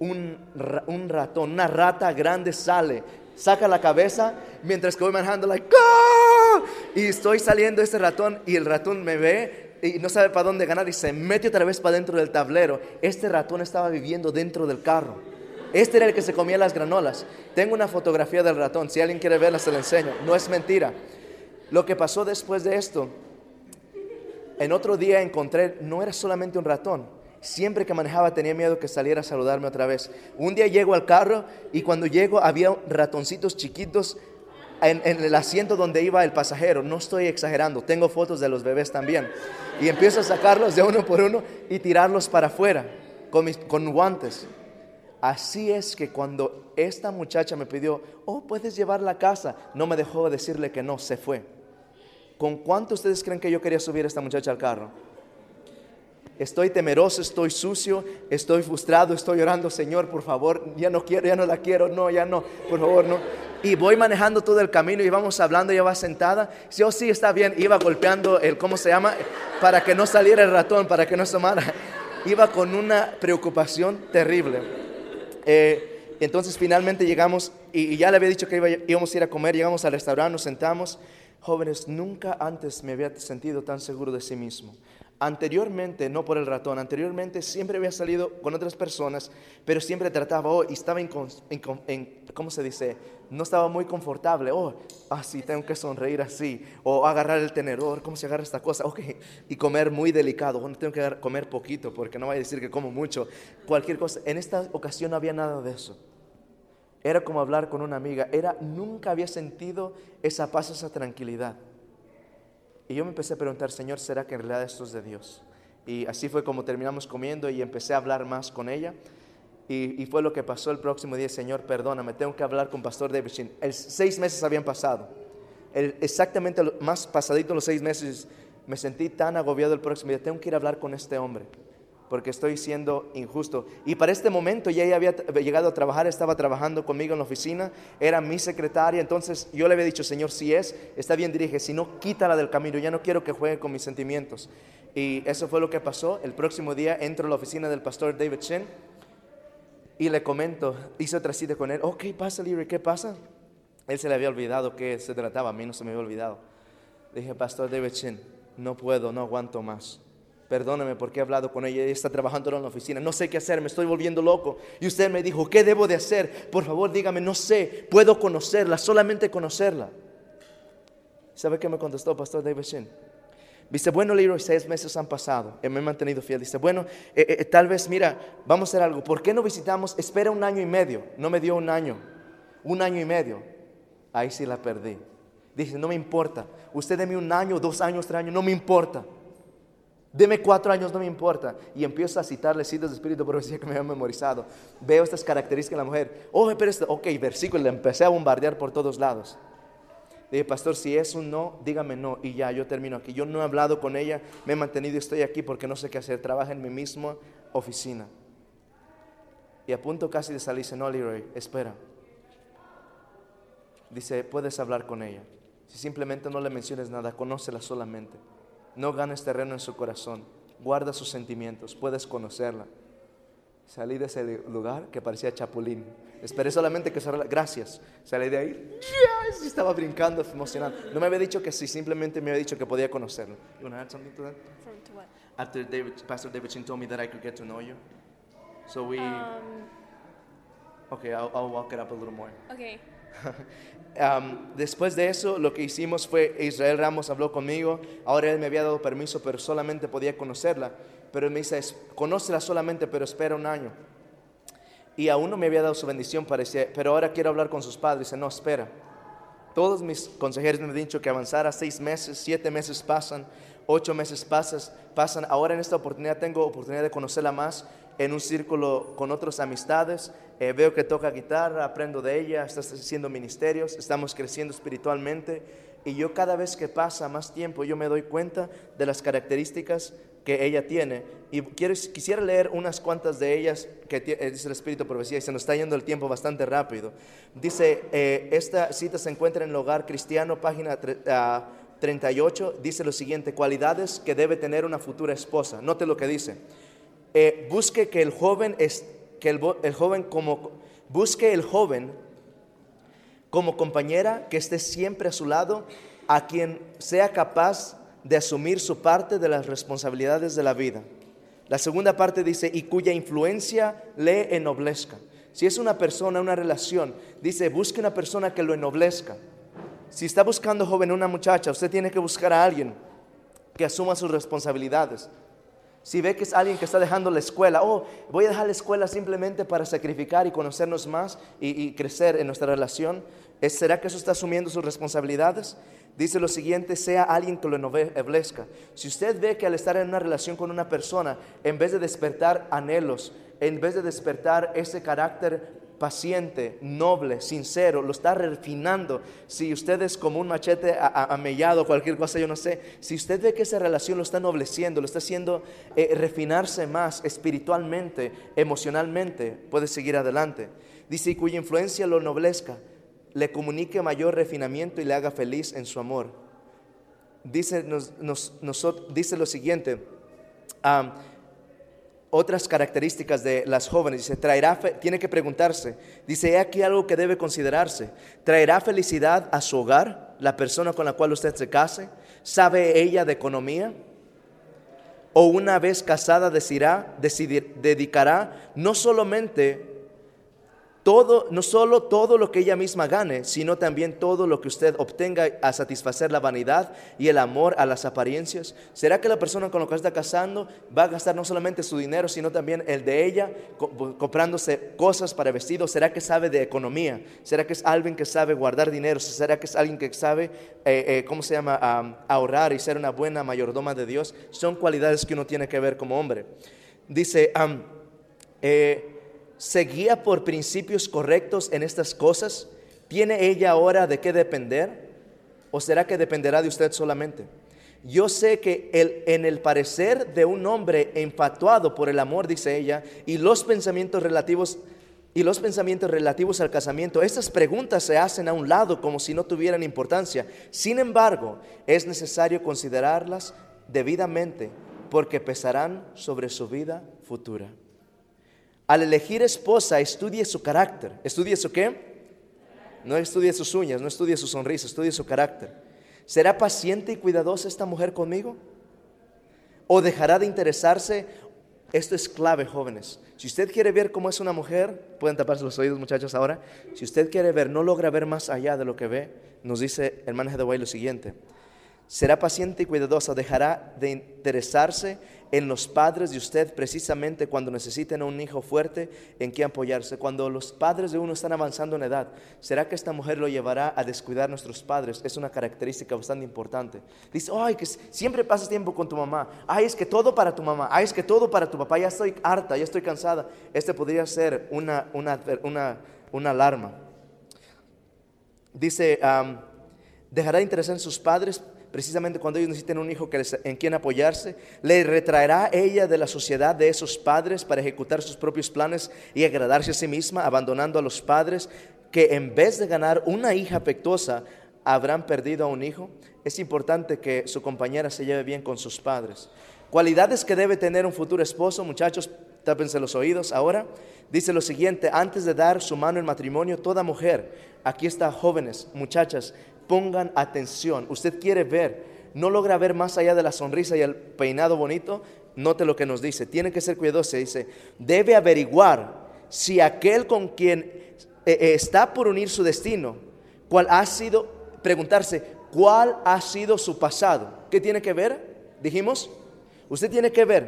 Un ratón, una rata grande saca la cabeza mientras que voy manejando, like, ¡ah! Y estoy saliendo ese ratón y el ratón me ve y no sabe para dónde ganar y se mete otra vez para dentro del tablero. Este ratón estaba viviendo dentro del carro. Este era el que se comía las granolas. Tengo una fotografía del ratón, si alguien quiere verla se la enseño, no es mentira. Lo que pasó después de esto, en otro día encontré, no era solamente un ratón. Siempre que manejaba tenía miedo que saliera a saludarme otra vez. Un día llego al carro y cuando llego había ratoncitos chiquitos en el asiento donde iba el pasajero. No estoy exagerando, tengo fotos de los bebés también. Y empiezo a sacarlos de uno por uno y tirarlos para afuera con guantes. Así es que cuando esta muchacha me pidió, puedes llevarla a casa, no me dejó decirle que no, se fue. ¿Con cuánto ustedes creen que yo quería subir a esta muchacha al carro? Estoy temeroso, estoy sucio, estoy frustrado, estoy llorando, Señor, por favor, ya no quiero, ya no la quiero, no, ya no, por favor, no. Y voy manejando todo el camino y vamos hablando, ella va sentada, sí, está bien, iba golpeando ¿cómo se llama? Para que no saliera el ratón, para que no asomara. Iba con una preocupación terrible. Entonces finalmente llegamos y ya le había dicho que íbamos a ir a comer, llegamos al restaurante, nos sentamos. Jóvenes, nunca antes me había sentido tan seguro de sí mismo. Anteriormente, no por el ratón, anteriormente siempre había salido con otras personas, pero siempre trataba, y estaba ¿cómo se dice? No estaba muy confortable, sí, tengo que sonreír así, o agarrar el tenedor, ¿cómo se agarra esta cosa? Y comer muy delicado, tengo que comer poquito, porque no voy a decir que como mucho, cualquier cosa. En esta ocasión no había nada de eso. Era como hablar con una amiga, nunca había sentido esa paz, esa tranquilidad. Y yo me empecé a preguntar, Señor, ¿será que en realidad esto es de Dios? Y así fue como terminamos comiendo y empecé a hablar más con ella. Y fue lo que pasó el próximo día. Señor, perdóname, tengo que hablar con Pastor David Chin. 6 meses habían pasado. Exactamente más pasadito los 6 meses, me sentí tan agobiado el próximo día. Tengo que ir a hablar con este hombre, porque estoy siendo injusto. Y para este momento ya ella había llegado a trabajar, estaba trabajando conmigo en la oficina, era mi secretaria. Entonces yo le había dicho, Señor, si está bien, dirige, si no, quítala del camino, ya no quiero que juegue con mis sentimientos. Y eso fue lo que pasó. El próximo día entro a la oficina del pastor David Chin y le comento, hice otra cita con él. ¿Qué pasa, Leroy? ¿Qué pasa? Él se le había olvidado que se trataba, a mí no se me había olvidado. Le dije, Pastor David Chin, no puedo, no aguanto más. Perdóname porque he hablado con ella, ella está trabajando en la oficina, no sé qué hacer, me estoy volviendo loco. Y usted me dijo, ¿qué debo de hacer? Por favor, dígame, no sé, puedo conocerla, solamente conocerla. ¿Sabe qué me contestó Pastor David Chin? Dice, bueno, Leroy, 6 meses han pasado, me he mantenido fiel. Dice, bueno, tal vez, mira, vamos a hacer algo. ¿Por qué no visitamos? Espera 1 año y medio. No me dio 1 año, 1 año y medio. Ahí sí la perdí. Dice, no me importa. Usted deme 1 año, 2 años, 3 años, no me importa. Deme 4 años, no me importa. Y empiezo a citarle citas de espíritu profecía que me habían memorizado. Veo estas características de la mujer. Versículo, le empecé a bombardear por todos lados. Dije, pastor, si es un no, dígame no. Y ya, yo termino aquí. Yo no he hablado con ella, me he mantenido y estoy aquí porque no sé qué hacer. Trabaja en mi misma oficina. Y a punto casi de salir, dice, no, Leroy, espera. Dice, puedes hablar con ella. Si simplemente no le menciones nada, conócela solamente. No ganes terreno en su corazón. Guarda sus sentimientos, puedes conocerla. Salí de ese lugar que parecía chapulín. Esperé solamente que cerrara. Gracias. Salí de ahí. Yes, estaba brincando, emocionado. No me había dicho que sí, simplemente me había dicho que podía conocerlo. You want to add something to that? To what? After Pastor David Chin told me that I could get to know you. So we... Okay, I'll walk it up a little more. Okay. Después de eso, lo que hicimos fue, Israel Ramos habló conmigo. Ahora él me había dado permiso, pero solamente podía conocerla. pero me dice, conócela solamente, pero espera un año. Y aún no me había dado su bendición, parecía, pero ahora quiero hablar con sus padres. Dice, no, espera. Todos mis consejeros me han dicho que avanzara 6 meses, 7 meses pasan, 8 meses pasan. Ahora en esta oportunidad tengo oportunidad de conocerla más en un círculo con otras amistades. Veo que toca guitarra, aprendo de ella, está haciendo ministerios, estamos creciendo espiritualmente. Y yo cada vez que pasa más tiempo, yo me doy cuenta de las características que ella tiene. Y quisiera leer unas cuantas de ellas que dice el Espíritu Profecía, y se nos está yendo el tiempo bastante rápido. Dice, esta cita se encuentra en el Hogar Cristiano, página 38, dice lo siguiente: cualidades que debe tener una futura esposa. Note lo que dice. Busque el joven como compañera que esté siempre a su lado, a quien sea capaz de asumir su parte de las responsabilidades de la vida. La segunda parte dice, y cuya influencia le ennoblezca. Si es una persona, una relación, dice, busque una persona que lo ennoblezca. Si está buscando, joven, una muchacha, usted tiene que buscar a alguien que asuma sus responsabilidades. Si ve que es alguien que está dejando la escuela, voy a dejar la escuela simplemente para sacrificar y conocernos más y crecer en nuestra relación, ¿será que eso está asumiendo sus responsabilidades? Dice lo siguiente, sea alguien que lo ennoblezca. Si usted ve que al estar en una relación con una persona, en vez de despertar anhelos, en vez de despertar ese carácter paciente, noble, sincero, lo está refinando. Si usted es como un machete amellado, cualquier cosa, yo no sé. Si usted ve que esa relación lo está ennobleciendo, lo está haciendo refinarse más espiritualmente, emocionalmente, puede seguir adelante. Dice, y cuya influencia lo ennoblezca, le comunique mayor refinamiento y le haga feliz en su amor. Dice, dice lo siguiente, otras características de las jóvenes. Dice, tiene que preguntarse. Dice, aquí algo que debe considerarse. ¿Traerá felicidad a su hogar la persona con la cual usted se case? ¿Sabe ella de economía? ¿O una vez casada dedicará no solo todo lo que ella misma gane, sino también todo lo que usted obtenga a satisfacer la vanidad y el amor a las apariencias? ¿Será que la persona con la que está casando va a gastar no solamente su dinero, sino también el de ella, comprándose cosas para vestidos? ¿Será que sabe de economía? ¿Será que es alguien que sabe guardar dinero? ¿Será que es alguien que sabe, ahorrar y ser una buena mayordoma de Dios? Son cualidades que uno tiene que ver como hombre. Dice, ¿se guía por principios correctos en estas cosas? ¿Tiene ella ahora de qué depender? ¿O será que dependerá de usted solamente? Yo sé que en el parecer de un hombre infatuado por el amor, dice ella, y los pensamientos relativos al casamiento, estas preguntas se hacen a un lado como si no tuvieran importancia. Sin embargo, es necesario considerarlas debidamente, porque pesarán sobre su vida futura. Al elegir esposa, estudie su carácter. ¿Estudie su qué? No estudie sus uñas, no estudie su sonrisa, estudie su carácter. ¿Será paciente y cuidadosa esta mujer conmigo? ¿O dejará de interesarse? Esto es clave, jóvenes. Si usted quiere ver cómo es una mujer, pueden taparse los oídos, muchachos, ahora. Si usted quiere ver, no logra ver más allá de lo que ve, nos dice el hermano Hathaway lo siguiente: será paciente y cuidadosa, dejará de interesarse en los padres de usted precisamente cuando necesiten un hijo fuerte en quien apoyarse. Cuando los padres de uno están avanzando en edad, ¿será que esta mujer lo llevará a descuidar a nuestros padres? Es una característica bastante importante. Dice, que siempre pasas tiempo con tu mamá. Es que todo para tu mamá. Es que todo para tu papá. Ya estoy harta, ya estoy cansada. Podría ser una alarma. Dice, dejará de interesar en sus padres precisamente cuando ellos necesiten un hijo en quien apoyarse. Le retraerá ella de la sociedad de esos padres para ejecutar sus propios planes y agradarse a sí misma, abandonando a los padres que en vez de ganar una hija afectuosa habrán perdido a un hijo. Es importante que su compañera se lleve bien con sus padres. Cualidades que debe tener un futuro esposo, muchachos, tápense los oídos ahora. Dice lo siguiente: antes de dar su mano en matrimonio, toda mujer, aquí está, jóvenes, muchachas, pongan atención. Usted quiere ver, no logra ver más allá de la sonrisa y el peinado bonito. Note lo que nos dice, tiene que ser cuidadoso. Dice, debe averiguar si aquel con quien está por unir su destino, preguntarse cuál ha sido su pasado. ¿Qué tiene que ver? Dijimos, usted tiene que ver,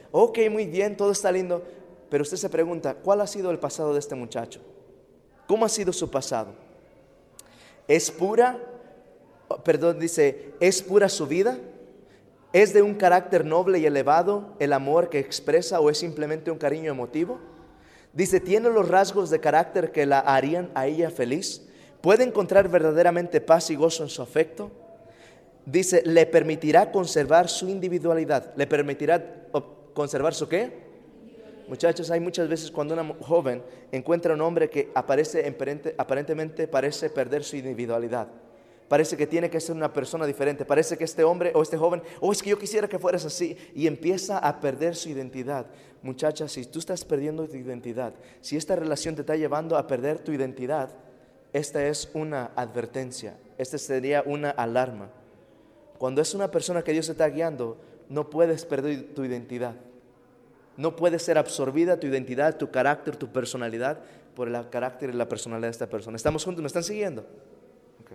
Ok, muy bien, todo está lindo, pero usted se pregunta, ¿cuál ha sido el pasado de este muchacho? ¿Cómo ha sido su pasado? ¿Es pura? Dice, ¿es pura su vida? ¿Es de un carácter noble y elevado el amor que expresa o es simplemente un cariño emotivo? Dice, ¿tiene los rasgos de carácter que la harían a ella feliz? ¿Puede encontrar verdaderamente paz y gozo en su afecto? Dice, ¿le permitirá conservar su individualidad? ¿Le permitirá conservar su qué? Muchachos, hay muchas veces cuando una joven encuentra un hombre que aparentemente parece perder su individualidad. Parece que tiene que ser una persona diferente. Parece que este hombre o este joven, es que yo quisiera que fueras así. Y empieza a perder su identidad. Muchacha, si tú estás perdiendo tu identidad, si esta relación te está llevando a perder tu identidad, esta es una advertencia. Esta sería una alarma. Cuando es una persona que Dios te está guiando, no puedes perder tu identidad. No puede ser absorbida tu identidad, tu carácter, tu personalidad por el carácter y la personalidad de esta persona. ¿Estamos juntos? ¿Me están siguiendo? Okay.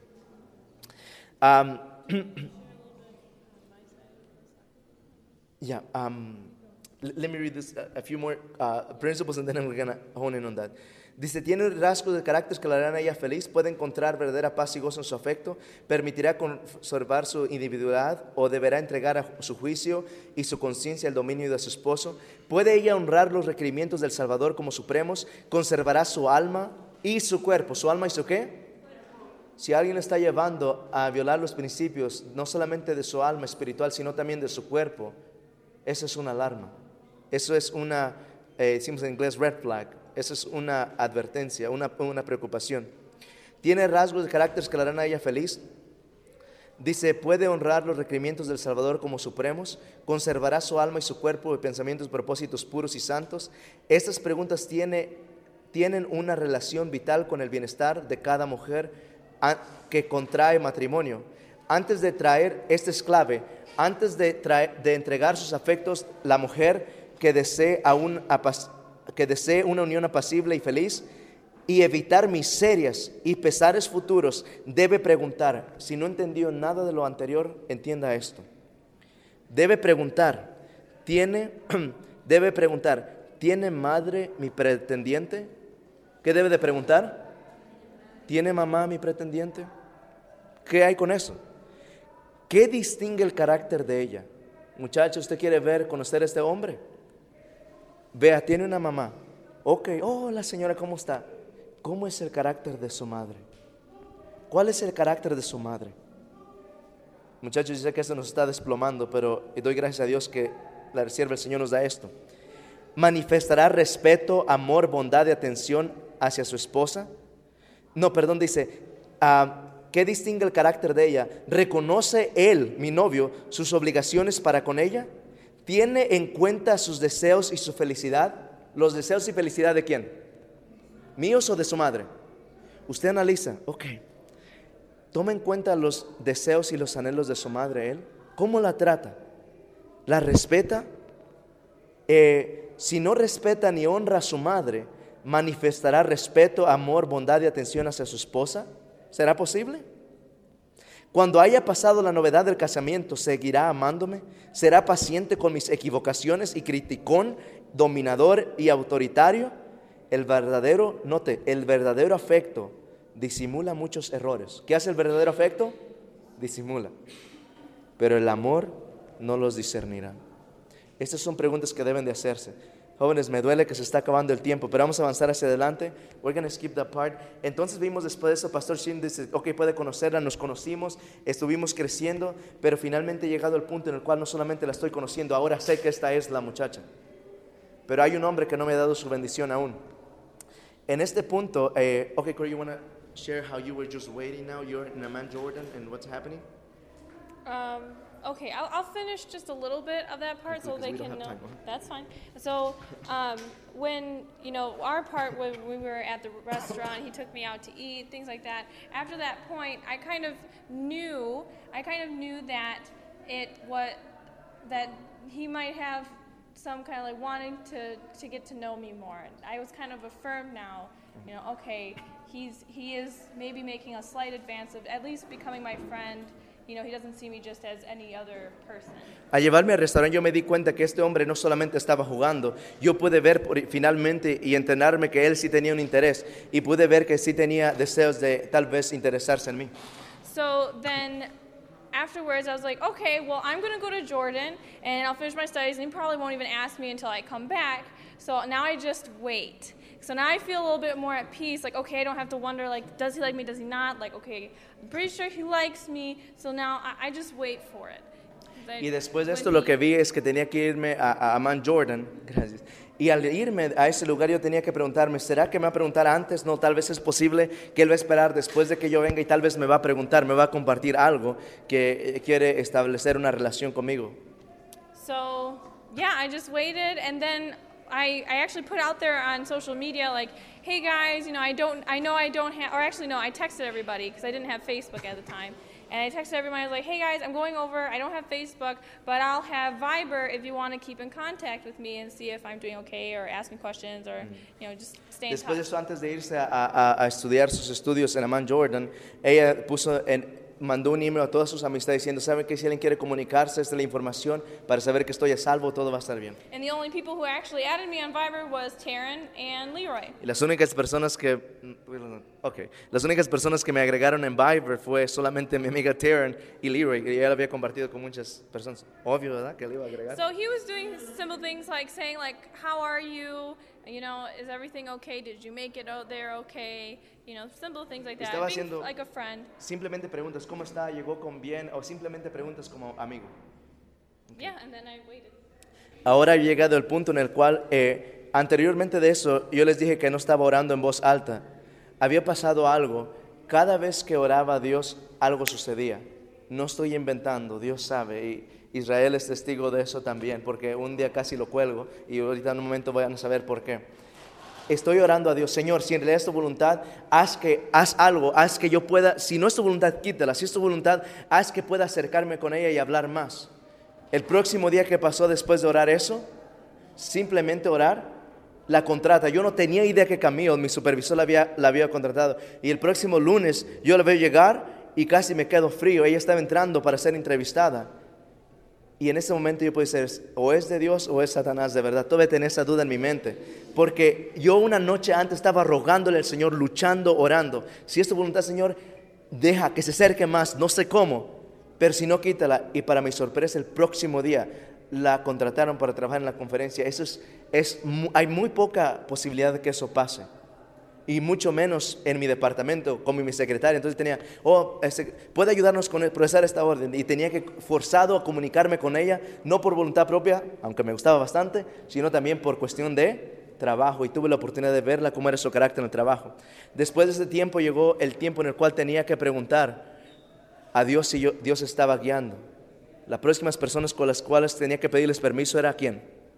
Let me read this, a few more principles and then we're going to hone in on that. Dice, tiene rasgos de carácter que la harán a ella feliz, puede encontrar verdadera paz y gozo en su afecto, permitirá conservar su individualidad o deberá entregar a su juicio y su conciencia al dominio de su esposo. Puede ella honrar los requerimientos del Salvador como supremos, conservará su alma y su cuerpo. ¿Su alma y su qué? Si alguien está llevando a violar los principios, no solamente de su alma espiritual, sino también de su cuerpo, eso es una alarma. Eso es una, decimos en inglés, red flag. Eso es una advertencia, una preocupación. ¿Tiene rasgos de carácter que la harán a ella feliz? Dice, puede honrar los requerimientos del Salvador como supremos, conservará su alma y su cuerpo de pensamientos y propósitos puros y santos. Estas preguntas tienen una relación vital con el bienestar de cada mujer que contrae matrimonio. Antes de traer, esta es clave, antes de entregar sus afectos, la mujer que desee una unión apacible y feliz y evitar miserias y pesares futuros, debe preguntar. Si no entendió nada de lo anterior, entienda esto. Debe preguntar, ¿tiene madre mi pretendiente? ¿Qué debe de preguntar? ¿Tiene mamá mi pretendiente? ¿Qué hay con eso? ¿Qué distingue el carácter de ella? Muchacho, ¿usted quiere conocer a este hombre? Vea, tiene una mamá. Ok, la señora, ¿cómo está? ¿Cómo es el carácter de su madre? ¿Cuál es el carácter de su madre? Muchachos, yo sé que esto nos está desplomando, pero doy gracias a Dios que la sierva del Señor nos da esto. ¿Manifestará respeto, amor, bondad y atención hacia su esposa? Dice, ¿qué distingue el carácter de ella? ¿Reconoce él, mi novio, sus obligaciones para con ella? ¿Tiene en cuenta sus deseos y su felicidad? ¿Los deseos y felicidad de quién? ¿Míos o de su madre? Usted analiza, toma en cuenta los deseos y los anhelos de su madre él. ¿Cómo la trata? ¿La respeta? Si no respeta ni honra a su madre, ¿manifestará respeto, amor, bondad y atención hacia su esposa? ¿Será posible? Cuando haya pasado la novedad del casamiento, ¿seguirá amándome? ¿Será paciente con mis equivocaciones y criticón, dominador y autoritario? El verdadero afecto disimula muchos errores. ¿Qué hace el verdadero afecto? Disimula. Pero el amor no los discernirá. Estas son preguntas que deben de hacerse. Jóvenes, me duele que se está acabando el tiempo, pero vamos a avanzar hacia adelante. We're going to skip that part. Entonces vimos después de eso, Pastor Shin dice, puede conocerla, nos conocimos, estuvimos creciendo, pero finalmente he llegado al punto en el cual no solamente la estoy conociendo, ahora sé que esta es la muchacha. Pero hay un hombre que no me ha dado su bendición aún. En este punto, Corey, you want to share how you were just waiting now? You're in Amman, Jordan, and what's happening? Okay, I'll finish just a little bit of that part so they can know. That's fine. So when, our part when we were at the restaurant, he took me out to eat, things like that. After that point, I kind of knew that that he might have some kind of like wanting to get to know me more. And I was kind of affirmed now, he is maybe making a slight advance of at least becoming my friend. he doesn't see me just as any other person. Al llevarme al restaurante yo me di cuenta que este hombre no solamente estaba jugando, yo pude ver finalmente y enterarme que él sí tenía un interés y pude ver que sí tenía deseos de tal vez interesarse en mí. So then afterwards I was like, okay, well, I'm going to go to Jordan and I'll finish my studies and he probably won't even ask me until I come back. So now I just wait. So now I feel a little bit more at peace, like, okay, I don't have to wonder, like, does he like me, does he not? Like, okay, I'm pretty sure he likes me, so now I just wait for it. Y después de esto lo que vi es que tenía que irme a Amman, Jordan. Gracias. Y al irme a ese lugar yo tenía que preguntarme, ¿será que me va a preguntar antes? No, tal vez es posible que él va a esperar después de que yo venga y tal vez me va a preguntar, me va a compartir algo que quiere establecer una relación conmigo. So, yeah, I just waited and then I actually put out there on social media like, hey guys, I texted everybody because I didn't have Facebook at the time. And I texted everybody, I was like, hey guys, I'm going over, I don't have Facebook, but I'll have Viber if you want to keep in contact with me and see if I'm doing okay or ask me questions or, just stay in touch. Después de eso, antes de irse a estudiar sus estudios en Amman, Jordan, ella mandó un email a todas sus amistades diciendo, ¿saben que si alguien quiere comunicarse, esta es la información para saber que estoy a salvo, todo va a estar bien? And the only people who actually added me on Viber was Taryn and Leroy. Y las únicas personas que me agregaron en Viber fue solamente mi amiga Taryn y Leroy, y ella lo había compartido con muchas personas. Obvio, ¿verdad? Que le iba a agregar. So he was doing simple things like saying like, how are you? Is everything okay? Did you make it out there okay? Simple things like that. Estaba being haciendo like a friend. Simplemente preguntas, ¿cómo está? ¿Llegó con bien? O simplemente preguntas como amigo. Okay. Yeah, and then I waited. Ahora he llegado al punto en el cual, anteriormente de eso, yo les dije que no estaba orando en voz alta. Había pasado algo. Cada vez que oraba a Dios, algo sucedía. No estoy inventando, Dios sabe. Y Israel es testigo de eso también, porque un día casi lo cuelgo y ahorita en un momento van a saber por qué. Estoy orando a Dios, Señor, si en realidad es tu voluntad, haz algo, haz que yo pueda, si no es tu voluntad, quítala, si es tu voluntad, haz que pueda acercarme con ella y hablar más. El próximo día que pasó después de orar eso, simplemente orar, la contrata. Yo no tenía idea que Camilo, mi supervisor, la había contratado. Y el próximo lunes yo la veo llegar y casi me quedo frío. Ella estaba entrando para ser entrevistada. Y en ese momento yo puedo decir, o es de Dios o es Satanás de verdad. Todavía tenía esa duda en mi mente. Porque yo una noche antes estaba rogándole al Señor, luchando, orando. Si es tu voluntad, Señor, deja que se acerque más. No sé cómo, pero si no, quítala. Y para mi sorpresa, el próximo día la contrataron para trabajar en la conferencia. Hay muy poca posibilidad de que eso pase. Y mucho menos en mi departamento, como mi secretaria. Entonces tenía, puede ayudarnos con procesar esta orden. Y tenía que forzado a comunicarme con ella, no por voluntad propia, aunque me gustaba bastante, sino también por cuestión de trabajo. Y tuve la oportunidad de verla cómo era su carácter en el trabajo. Después de ese tiempo llegó el tiempo en el cual tenía que preguntar a Dios si Dios estaba guiando. Las próximas personas con las cuales tenía que pedirles permiso era ¿a quién?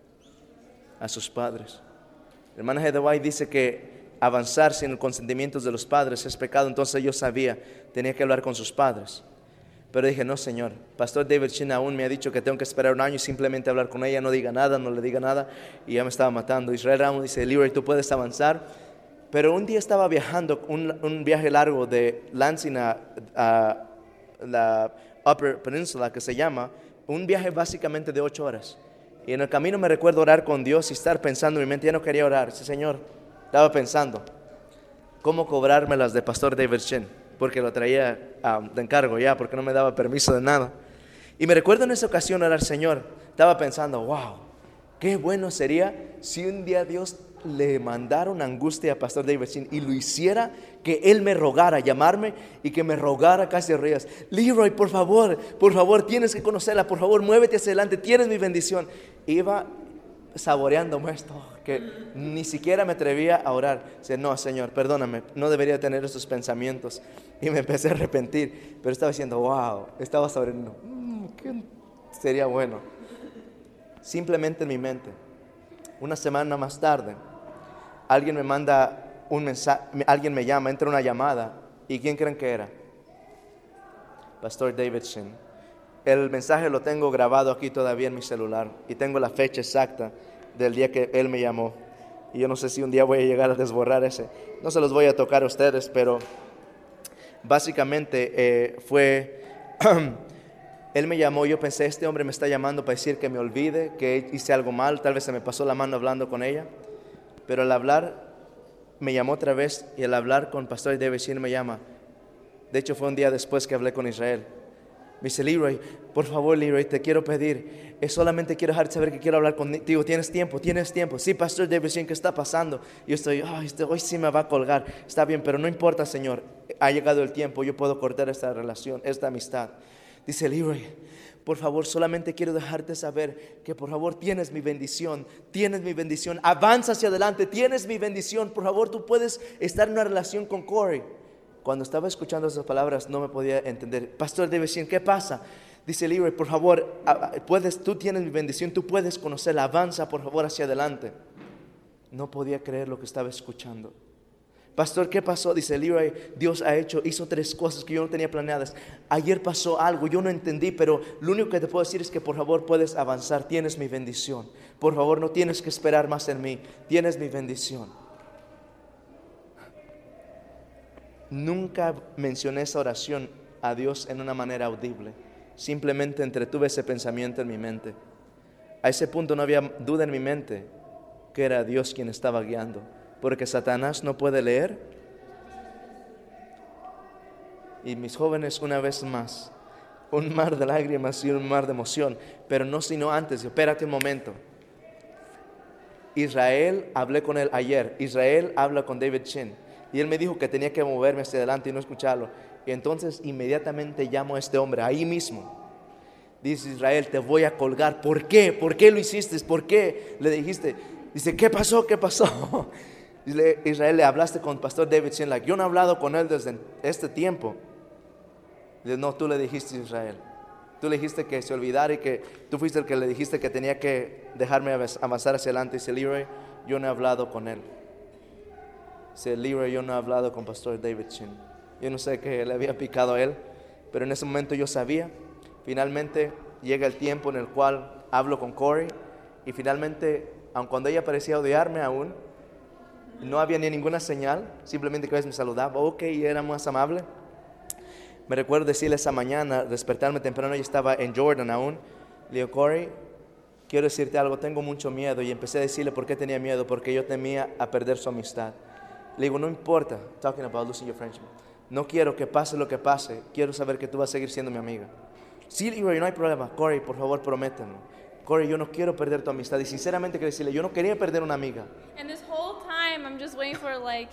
A sus padres. El hermano Heather White dice que avanzar sin el consentimiento de los padres es pecado. Entonces yo sabía, tenía que hablar con sus padres. Pero dije, no, Señor, Pastor David Chin aún me ha dicho que tengo que esperar un año y simplemente hablar con ella, no diga nada, no le diga nada. Y ya me estaba matando. Israel Ramos dice, Leroy, tú puedes avanzar. Pero un día estaba viajando, un viaje largo de Lansing a la Upper Peninsula, que se llama, un viaje básicamente de 8 horas. Y en el camino me recuerdo orar con Dios y estar pensando en mi mente, ya no quería orar. Dice, Señor, estaba pensando cómo cobrarme las de Pastor David Chin, porque lo traía de encargo ya, porque no me daba permiso de nada. Y me recuerdo en esa ocasión orar, Señor, estaba pensando, wow, qué bueno sería si un día Dios le mandara una angustia a Pastor David Chin y lo hiciera, que él me rogara, llamarme y que me rogara casi a rodillas, Leroy, por favor, tienes que conocerla, por favor, muévete hacia adelante, tienes mi bendición. Iba saboreándome esto, que ni siquiera me atrevía a orar. Dice, no, Señor, perdóname, no debería tener estos pensamientos. Y me empecé a arrepentir, pero estaba diciendo, wow, estaba saboreando, ¿qué sería bueno? Simplemente en mi mente. Una semana más tarde, alguien me manda un mensaje, alguien me llama, entra una llamada. ¿Y quién creen que era? Pastor David Chin. El mensaje lo tengo grabado aquí todavía en mi celular y tengo la fecha exacta del día que él me llamó. Y yo no sé si un día voy a llegar a desborrar ese. No se los voy a tocar a ustedes, pero básicamente fue Él me llamó, yo pensé, este hombre me está llamando para decir que me olvide, que hice algo mal, tal vez se me pasó la mano hablando con ella. Pero al hablar, me llamó otra vez y al hablar con Pastor David Shin me llama. De hecho, fue un día después que hablé con Israel. Me dice, Leroy, por favor, Leroy, te quiero pedir, solamente quiero dejarte saber que quiero hablar contigo. ¿Tienes tiempo? ¿Tienes tiempo? Sí, Pastor David Shin, ¿qué está pasando? Yo estoy, hoy sí me va a colgar. Está bien, pero no importa, Señor. Ha llegado el tiempo, yo puedo cortar esta relación, esta amistad. Dice, Leroy, por favor, solamente quiero dejarte saber que por favor tienes mi bendición, avanza hacia adelante, tienes mi bendición, por favor tú puedes estar en una relación con Corey. Cuando estaba escuchando esas palabras no me podía entender. Pastor David Shin, ¿qué pasa? Dice Leroy, por favor, tú tienes mi bendición, tú puedes conocerla, avanza por favor hacia adelante. No podía creer lo que estaba escuchando. Pastor, ¿qué pasó? Dice Leroy, Dios hizo 3 cosas que yo no tenía planeadas. Ayer pasó algo, yo no entendí, pero lo único que te puedo decir es que por favor puedes avanzar, tienes mi bendición. Por favor, no tienes que esperar más en mí, tienes mi bendición. Nunca mencioné esa oración a Dios en una manera audible. Simplemente entretuve ese pensamiento en mi mente. A ese punto no había duda en mi mente que era Dios quien estaba guiando. Porque Satanás no puede leer. Y mis jóvenes, una vez más, un mar de lágrimas y un mar de emoción. Pero no sino antes, espérate un momento. Israel, hablé con él ayer. Israel habla con David Shin. Y él me dijo que tenía que moverme hacia adelante y no escucharlo. Y entonces inmediatamente llamo a este hombre, ahí mismo. Dice Israel, te voy a colgar. ¿Por qué? ¿Por qué lo hiciste? ¿Por qué le dijiste? Dice, ¿qué pasó? ¿Qué pasó? Israel, le hablaste con Pastor David Shin, yo no he hablado con él desde este tiempo. Dice, no, tú le dijiste a Israel. Tú le dijiste que se olvidara y que tú fuiste el que le dijiste que tenía que dejarme avanzar hacia adelante. Dice, Leroy, yo no he hablado con él. Dice, Leroy, yo no he hablado con Pastor David Shin. Yo no sé qué le había picado a él, pero en ese momento yo sabía. Finalmente llega el tiempo en el cual hablo con Corey y finalmente, aun cuando ella parecía odiarme aún, no había ni ninguna señal, simplemente que a veces me saludaba, ok, y era más amable. Me recuerdo decirle esa mañana, despertarme temprano, y estaba en Jordan aún. Le digo, Corey, quiero decirte algo, tengo mucho miedo. Y empecé a decirle por qué tenía miedo, porque yo temía a perder su amistad. Le digo, no importa, talking about losing your friendship. No quiero que pase lo que pase, quiero saber que tú vas a seguir siendo mi amiga. Sí, Leroy, no hay problema. Corey, por favor, prométeme. Corey, yo no quiero perder tu amistad. Y sinceramente quiero decirle, yo no quería perder una amiga. And this whole time I'm just waiting for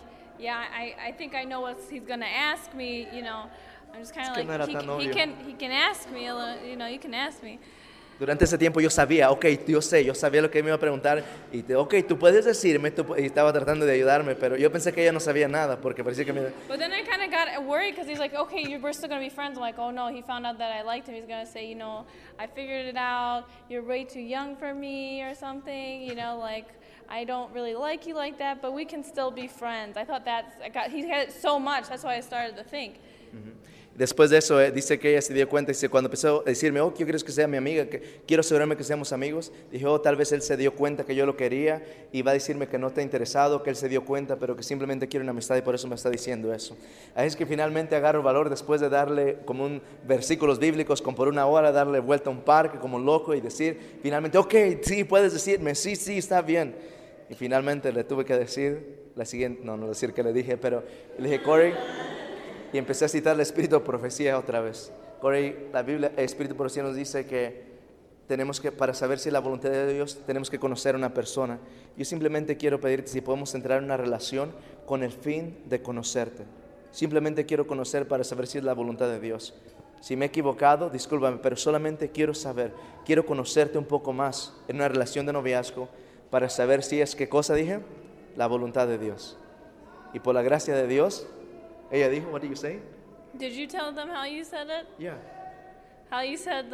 I think I know what he's gonna ask me, I'm just kind of que no era tan obvio. he can ask me, you can ask me. Durante ese tiempo yo sabía, yo sabía lo que me iba a preguntar. Y tú puedes decirme, y estaba tratando de ayudarme, pero yo pensé que ella no sabía nada, porque parecía que me... But then I kind of got worried because he's like, okay, we're still going to be friends. I'm like, oh no, he found out that I liked him. He's going to say, I figured it out. You're way too young for me or something, I don't really like you like that, but we can still be friends. I thought he had it so much, that's why I started to think. Después de eso, dice que ella se dio cuenta, dice, cuando empezó a decirme, ¿yo quieres que sea mi amiga? Que quiero asegurarme que seamos amigos. Dije, tal vez él se dio cuenta que yo lo quería y va a decirme que no está interesado, que él se dio cuenta, pero que simplemente quiere una amistad y por eso me está diciendo eso. Así es que finalmente agarro valor después de darle como versículos bíblicos, como por una hora, darle vuelta a un parque como loco y decir, finalmente, sí, puedes decirme, sí, está bien. Y finalmente le tuve que decir la siguiente, no decir que le dije, pero le dije, Corey, y empecé a citar el Espíritu de Profecía otra vez. Corey, la Biblia, el Espíritu de Profecía nos dice que tenemos que, para saber si es la voluntad de Dios, tenemos que conocer a una persona. Yo simplemente quiero pedirte si podemos entrar en una relación con el fin de conocerte. Simplemente quiero conocer para saber si es la voluntad de Dios. Si me he equivocado, discúlpame, pero solamente quiero quiero conocerte un poco más en una relación de noviazgo para saber si es, ¿qué cosa dije? La voluntad de Dios. Y por la gracia de Dios, ella dijo, what did you say? Did you tell them how you said it? Yeah. How you said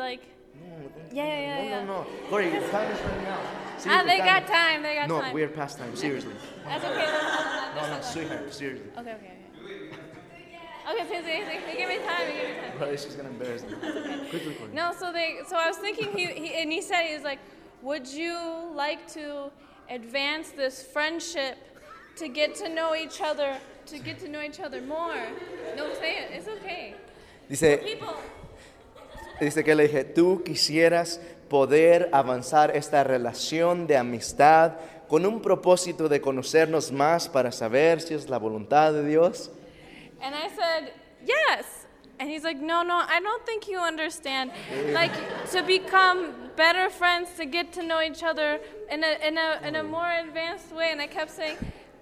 No. Corey, time is running out. They got time. No, we're past time, seriously. That's okay. No, sweetheart, seriously. Okay. Okay, give me time. Well, she's going to embarrass me. Quickly. No, so I was thinking, he said, he was like, would you like to advance this friendship to get to know each other more? No, say it. It's okay. Dice, Dice que le dije, tú quisieras poder avanzar esta relación de amistad con un propósito de conocernos más para saber si es la voluntad de Dios. And I said, yes. And he's like, no, I don't think you understand. Like, to become better friends, to get to know each other in a more advanced way. And I kept saying,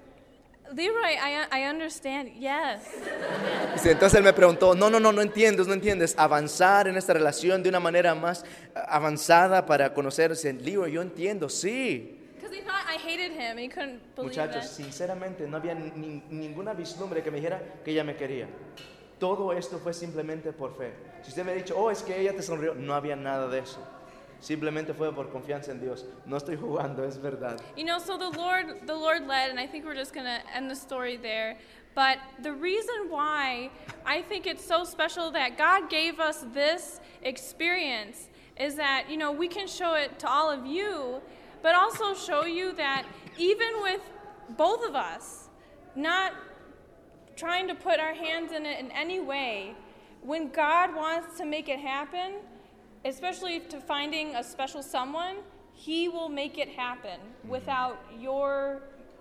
Leroy, I understand, yes. Entonces él me preguntó, no entiendes, avanzar en esta relación de una manera más avanzada para conocerse. Leroy, yo entiendo, sí. Because he thought I hated him, and he couldn't believe Muchachos, that. sinceramente no había ninguna vislumbre que me dijera que ella me quería. Todo esto fue simplemente por fe. Si usted me ha dicho, es que ella te sonrió, no había nada de eso. Simplemente fue por confianza en Dios. No estoy jugando, es verdad. You know, so the Lord led, and I think we're just going to end the story there. But the reason why I think it's so special that God gave us this experience is that, you know, we can show it to all of you, but also show you that even with both of us not trying to put our hands in it in any way, when God wants to make it happen, especially to finding a special someone, He will make it happen without your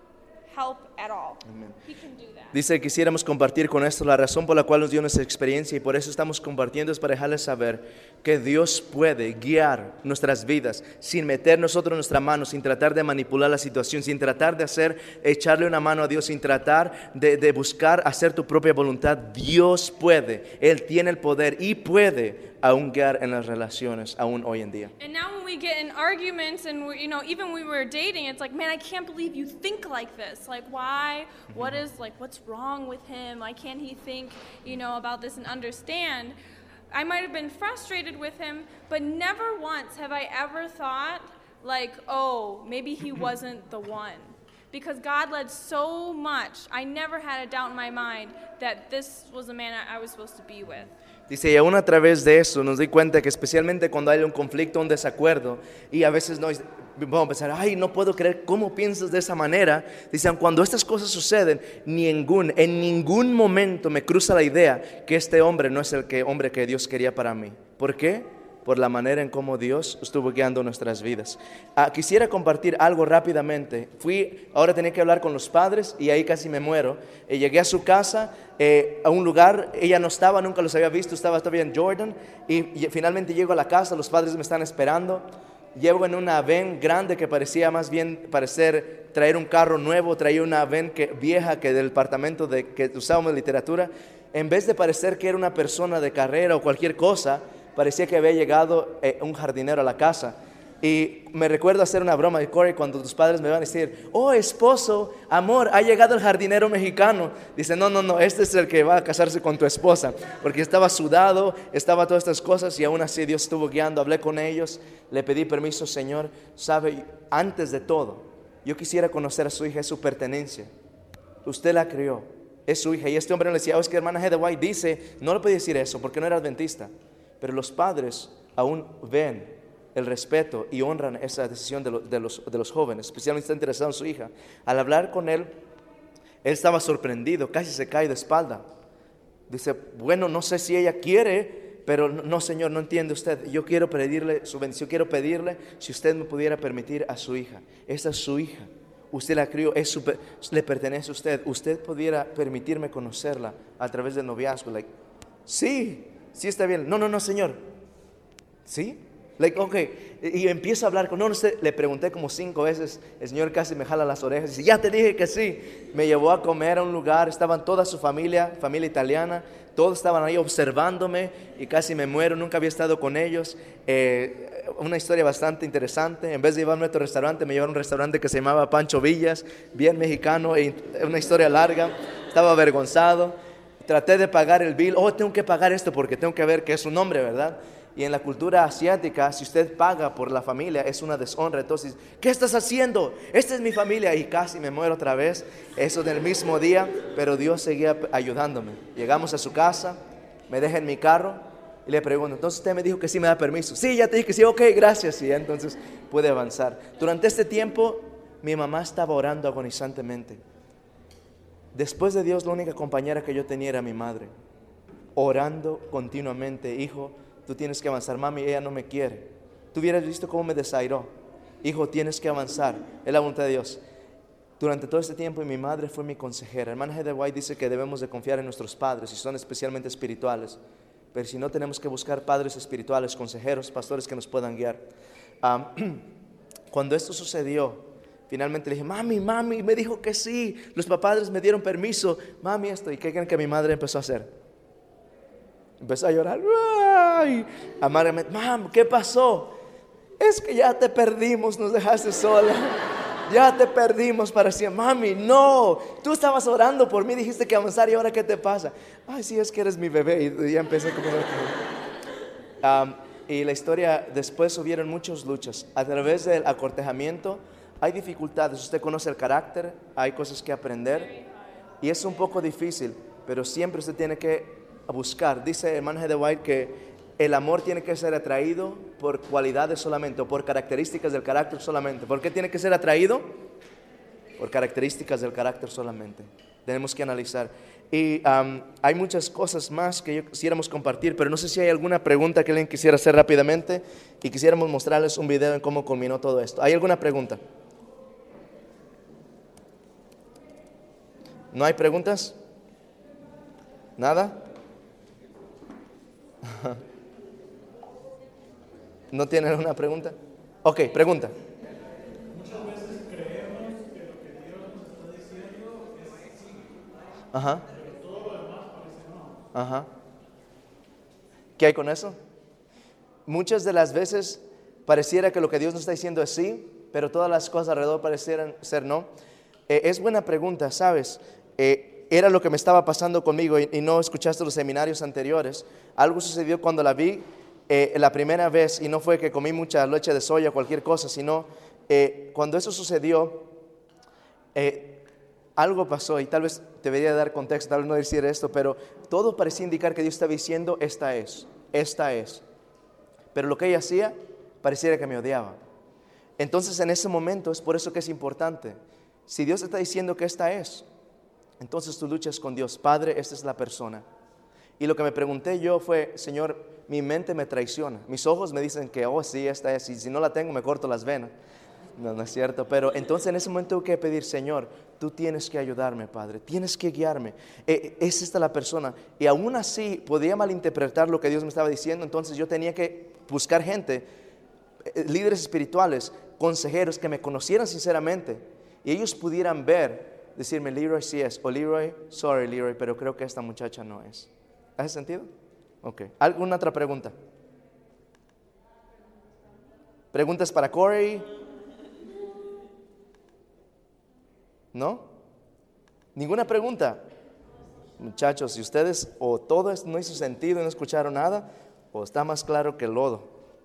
help at all. Amen. He can do that. Dice, quisiéramos compartir con esto la razón por la cual nos dio nuestra experiencia y por eso estamos compartiendo es para dejarles saber que Dios puede guiar nuestras vidas sin meter nosotros nuestra mano, sin tratar de manipular la situación, sin tratar de echarle una mano a Dios, sin tratar de buscar hacer tu propia voluntad. Dios puede, Él tiene el poder y puede aún guiar en las relaciones, aún hoy en día. And now when we get in arguments and you know, even when we were dating, it's like, man, I can't believe you think like this. Like, why? What's wrong with him? Why can't he think, you know, about this and understand? I might have been frustrated with him, but never once have I ever thought, like, oh, maybe he wasn't the one. Because God led so much, I never had a doubt in my mind that this was the man I was supposed to be with. Dice, y aún a través de eso nos di cuenta que especialmente cuando hay un conflicto, un desacuerdo, y a veces vamos a pensar, ay, no puedo creer cómo piensas de esa manera. Dicen, cuando estas cosas suceden, en ningún momento me cruza la idea que este hombre no es el hombre que Dios quería para mí. ¿Por qué? Por la manera en cómo Dios estuvo guiando nuestras vidas. Quisiera compartir algo rápidamente. Ahora tenía que hablar con los padres y ahí casi me muero. Llegué a su casa, a un lugar, ella no estaba, nunca los había visto, estaba todavía en Jordan. Y finalmente llego a la casa, los padres me están esperando. Llevo en una van grande que parecía más bien traer un carro nuevo, traía una van vieja que del departamento que usábamos en literatura. En vez de parecer que era una persona de carrera o cualquier cosa, parecía que había llegado un jardinero a la casa. Y me recuerdo hacer una broma de Corey cuando tus padres me van a decir, oh esposo, amor, ha llegado el jardinero mexicano. Dice, no, este es el que va a casarse con tu esposa. Porque estaba sudado, estaba todas estas cosas y aún así Dios estuvo guiando. Hablé con ellos, le pedí permiso, Señor, sabe, antes de todo, yo quisiera conocer a su hija, es su pertenencia. Usted la crió, es su hija. Y este hombre le decía, es que hermana Heather White dice, no le puede decir eso porque no era adventista. Pero los padres aún ven el respeto y honran esa decisión de los jóvenes, especialmente está interesado en su hija. Al hablar con él estaba sorprendido, casi se cae de espalda. Dice, bueno, no sé si ella quiere, pero no, Señor, no entiende usted. Yo quiero pedirle su bendición, quiero pedirle si usted me pudiera permitir a su hija. Esa es su hija, usted la crió, le pertenece a usted. Usted pudiera permitirme conocerla a través del noviazgo. Sí está bien. No, Señor. ¿Sí? Okay. Y empiezo a hablar con le pregunté como 5 veces. El Señor casi me jala las orejas y dice, ya te dije que sí. Me llevó a comer a un lugar, estaban toda su familia italiana, todos estaban ahí observándome y casi me muero, nunca había estado con ellos. Una historia bastante interesante. En vez de llevarme a otro restaurante, me llevaron a un restaurante que se llamaba Pancho Villas, bien mexicano, una historia larga. Estaba avergonzado. Traté de pagar el bill. Tengo que pagar esto porque tengo que ver que es un hombre, ¿verdad? Y en la cultura asiática, si usted paga por la familia, es una deshonra. Entonces, ¿qué estás haciendo? Esta es mi familia. Y casi me muero otra vez. Eso del mismo día, pero Dios seguía ayudándome. Llegamos a su casa, me deja en mi carro y le pregunto, entonces usted me dijo que sí me da permiso. Sí, ya te dije que sí, ok, gracias. Y entonces pude avanzar. Durante este tiempo, mi mamá estaba orando agonizantemente. Después de Dios, la única compañera que yo tenía era mi madre, orando continuamente, hijo, tú tienes que avanzar. Mami, ella no me quiere. Tú hubieras visto cómo me desairó. Hijo, tienes que avanzar. Es la voluntad de Dios. Durante todo este tiempo, mi madre fue mi consejera. Hermana Heather White dice que debemos de confiar en nuestros padres, si son especialmente espirituales. Pero si no, tenemos que buscar padres espirituales, consejeros, pastores que nos puedan guiar. Cuando esto sucedió, finalmente le dije, mami, me dijo que sí. Los padres me dieron permiso. Mami, esto. ¿Y qué creen que mi madre empezó a hacer? Empezó a llorar. ¡Ay! Amargamente, mam, ¿qué pasó? Es que ya te perdimos, nos dejaste sola. Ya te perdimos para siempre. Mami, no, tú estabas orando por mí, dijiste que avanzar, y ahora ¿qué te pasa? Ay, sí, es que eres mi bebé. Y ya empecé a y la historia, después hubieron muchas luchas. A través del acortejamiento hay dificultades. Usted conoce el carácter, hay cosas que aprender y es un poco difícil, pero siempre usted tiene que buscar. Dice hermana Heather White que el amor tiene que ser atraído por cualidades solamente, o por características del carácter solamente. ¿Por qué tiene que ser atraído? Por características del carácter solamente. Tenemos que analizar. Y hay muchas cosas más que quisiéramos compartir, pero no sé si hay alguna pregunta que alguien quisiera hacer rápidamente y quisiéramos mostrarles un video en cómo culminó todo esto. ¿Hay alguna pregunta? ¿No hay preguntas? ¿Nada? ¿No tienen alguna pregunta? Ok, pregunta. Muchas veces creemos que lo que Dios nos está diciendo es sí, Ajá. pero todo lo demás parece no. Ajá. ¿Qué hay con eso? Muchas de las veces pareciera que lo que Dios nos está diciendo es sí, pero todas las cosas alrededor parecieran ser no. Es buena pregunta, ¿sabes? Era lo que me estaba pasando conmigo y no escuchaste los seminarios anteriores. Algo sucedió cuando la vi la primera vez, y no fue que comí mucha leche de soya o cualquier cosa, sino cuando eso sucedió, algo pasó, y tal vez debería dar contexto, tal vez no decir esto, pero todo parecía indicar que Dios estaba diciendo, esta es. Pero lo que ella hacía, pareciera que me odiaba. Entonces en ese momento, es por eso que es importante, si Dios está diciendo que esta es, entonces tú luchas con Dios. Padre, esta es la persona. Y lo que me pregunté yo fue, Señor, mi mente me traiciona, mis ojos me dicen que, oh sí, esta es, y si no la tengo me corto las venas. No es cierto, pero entonces en ese momento tengo que pedir, Señor, tú tienes que ayudarme, Padre, tienes que guiarme. Es esta la persona. Y aún así podía malinterpretar lo que Dios me estaba diciendo. Entonces yo tenía que buscar gente, líderes espirituales, consejeros que me conocieran sinceramente, y ellos pudieran ver, decirme, Leroy sí es, o Leroy, sorry Leroy, pero creo que esta muchacha no es. ¿Hace sentido? Ok. ¿Alguna otra pregunta? ¿Preguntas para Corey? ¿No? ¿Ninguna pregunta? Muchachos, si ustedes o todo esto no hizo sentido y no escucharon nada, o está más claro que el lodo.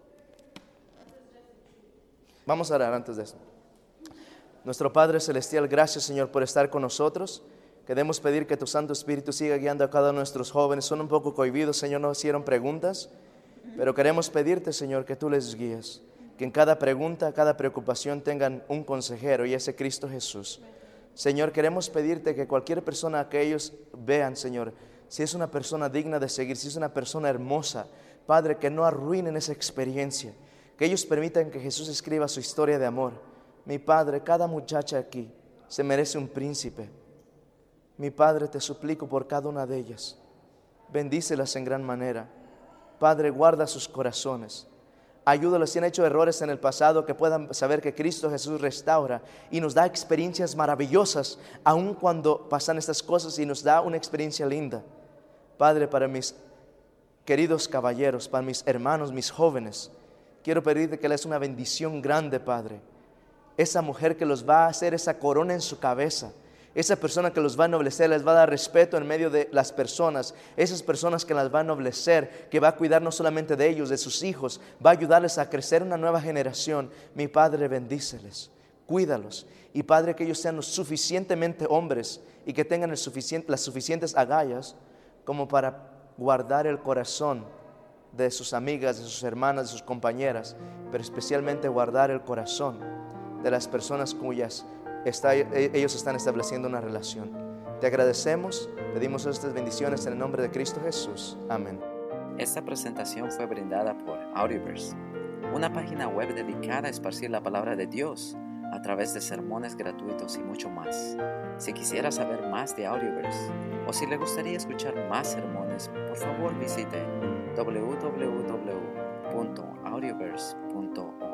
Vamos a orar antes de eso. Nuestro Padre Celestial, gracias, Señor, por estar con nosotros. Queremos pedir que tu Santo Espíritu siga guiando a cada uno de nuestros jóvenes. Son un poco cohibidos, Señor, no hicieron preguntas, pero queremos pedirte, Señor, que tú les guíes, que en cada pregunta, cada preocupación tengan un consejero, y ese Cristo Jesús. Señor, queremos pedirte que cualquier persona que ellos vean, Señor, si es una persona digna de seguir, si es una persona hermosa, Padre, que no arruinen esa experiencia, que ellos permitan que Jesús escriba su historia de amor. Mi Padre, cada muchacha aquí se merece un príncipe. Mi Padre, te suplico por cada una de ellas. Bendícelas en gran manera. Padre, guarda sus corazones. Ayúdalos si han hecho errores en el pasado, que puedan saber que Cristo Jesús restaura y nos da experiencias maravillosas, aun cuando pasan estas cosas, y nos da una experiencia linda. Padre, para mis queridos caballeros, para mis hermanos, mis jóvenes, quiero pedirte que les una bendición grande, Padre. Esa mujer que los va a hacer esa corona en su cabeza, esa persona que los va a ennoblecer, les va a dar respeto en medio de las personas, esas personas que las va a ennoblecer, que va a cuidar no solamente de ellos, de sus hijos, va a ayudarles a crecer una nueva generación. Mi Padre, bendíceles, cuídalos, y Padre, que ellos sean lo suficientemente hombres y que tengan las suficientes agallas como para guardar el corazón de sus amigas, de sus hermanas, de sus compañeras, pero especialmente guardar el corazón de las personas cuyas ellos están estableciendo una relación. Te agradecemos, pedimos estas bendiciones en el nombre de Cristo Jesús. Amén. Esta presentación fue brindada por Audioverse, una página web dedicada a esparcir la palabra de Dios a través de sermones gratuitos y mucho más. Si quisiera saber más de Audioverse o si le gustaría escuchar más sermones, por favor visite www.audioverse.org.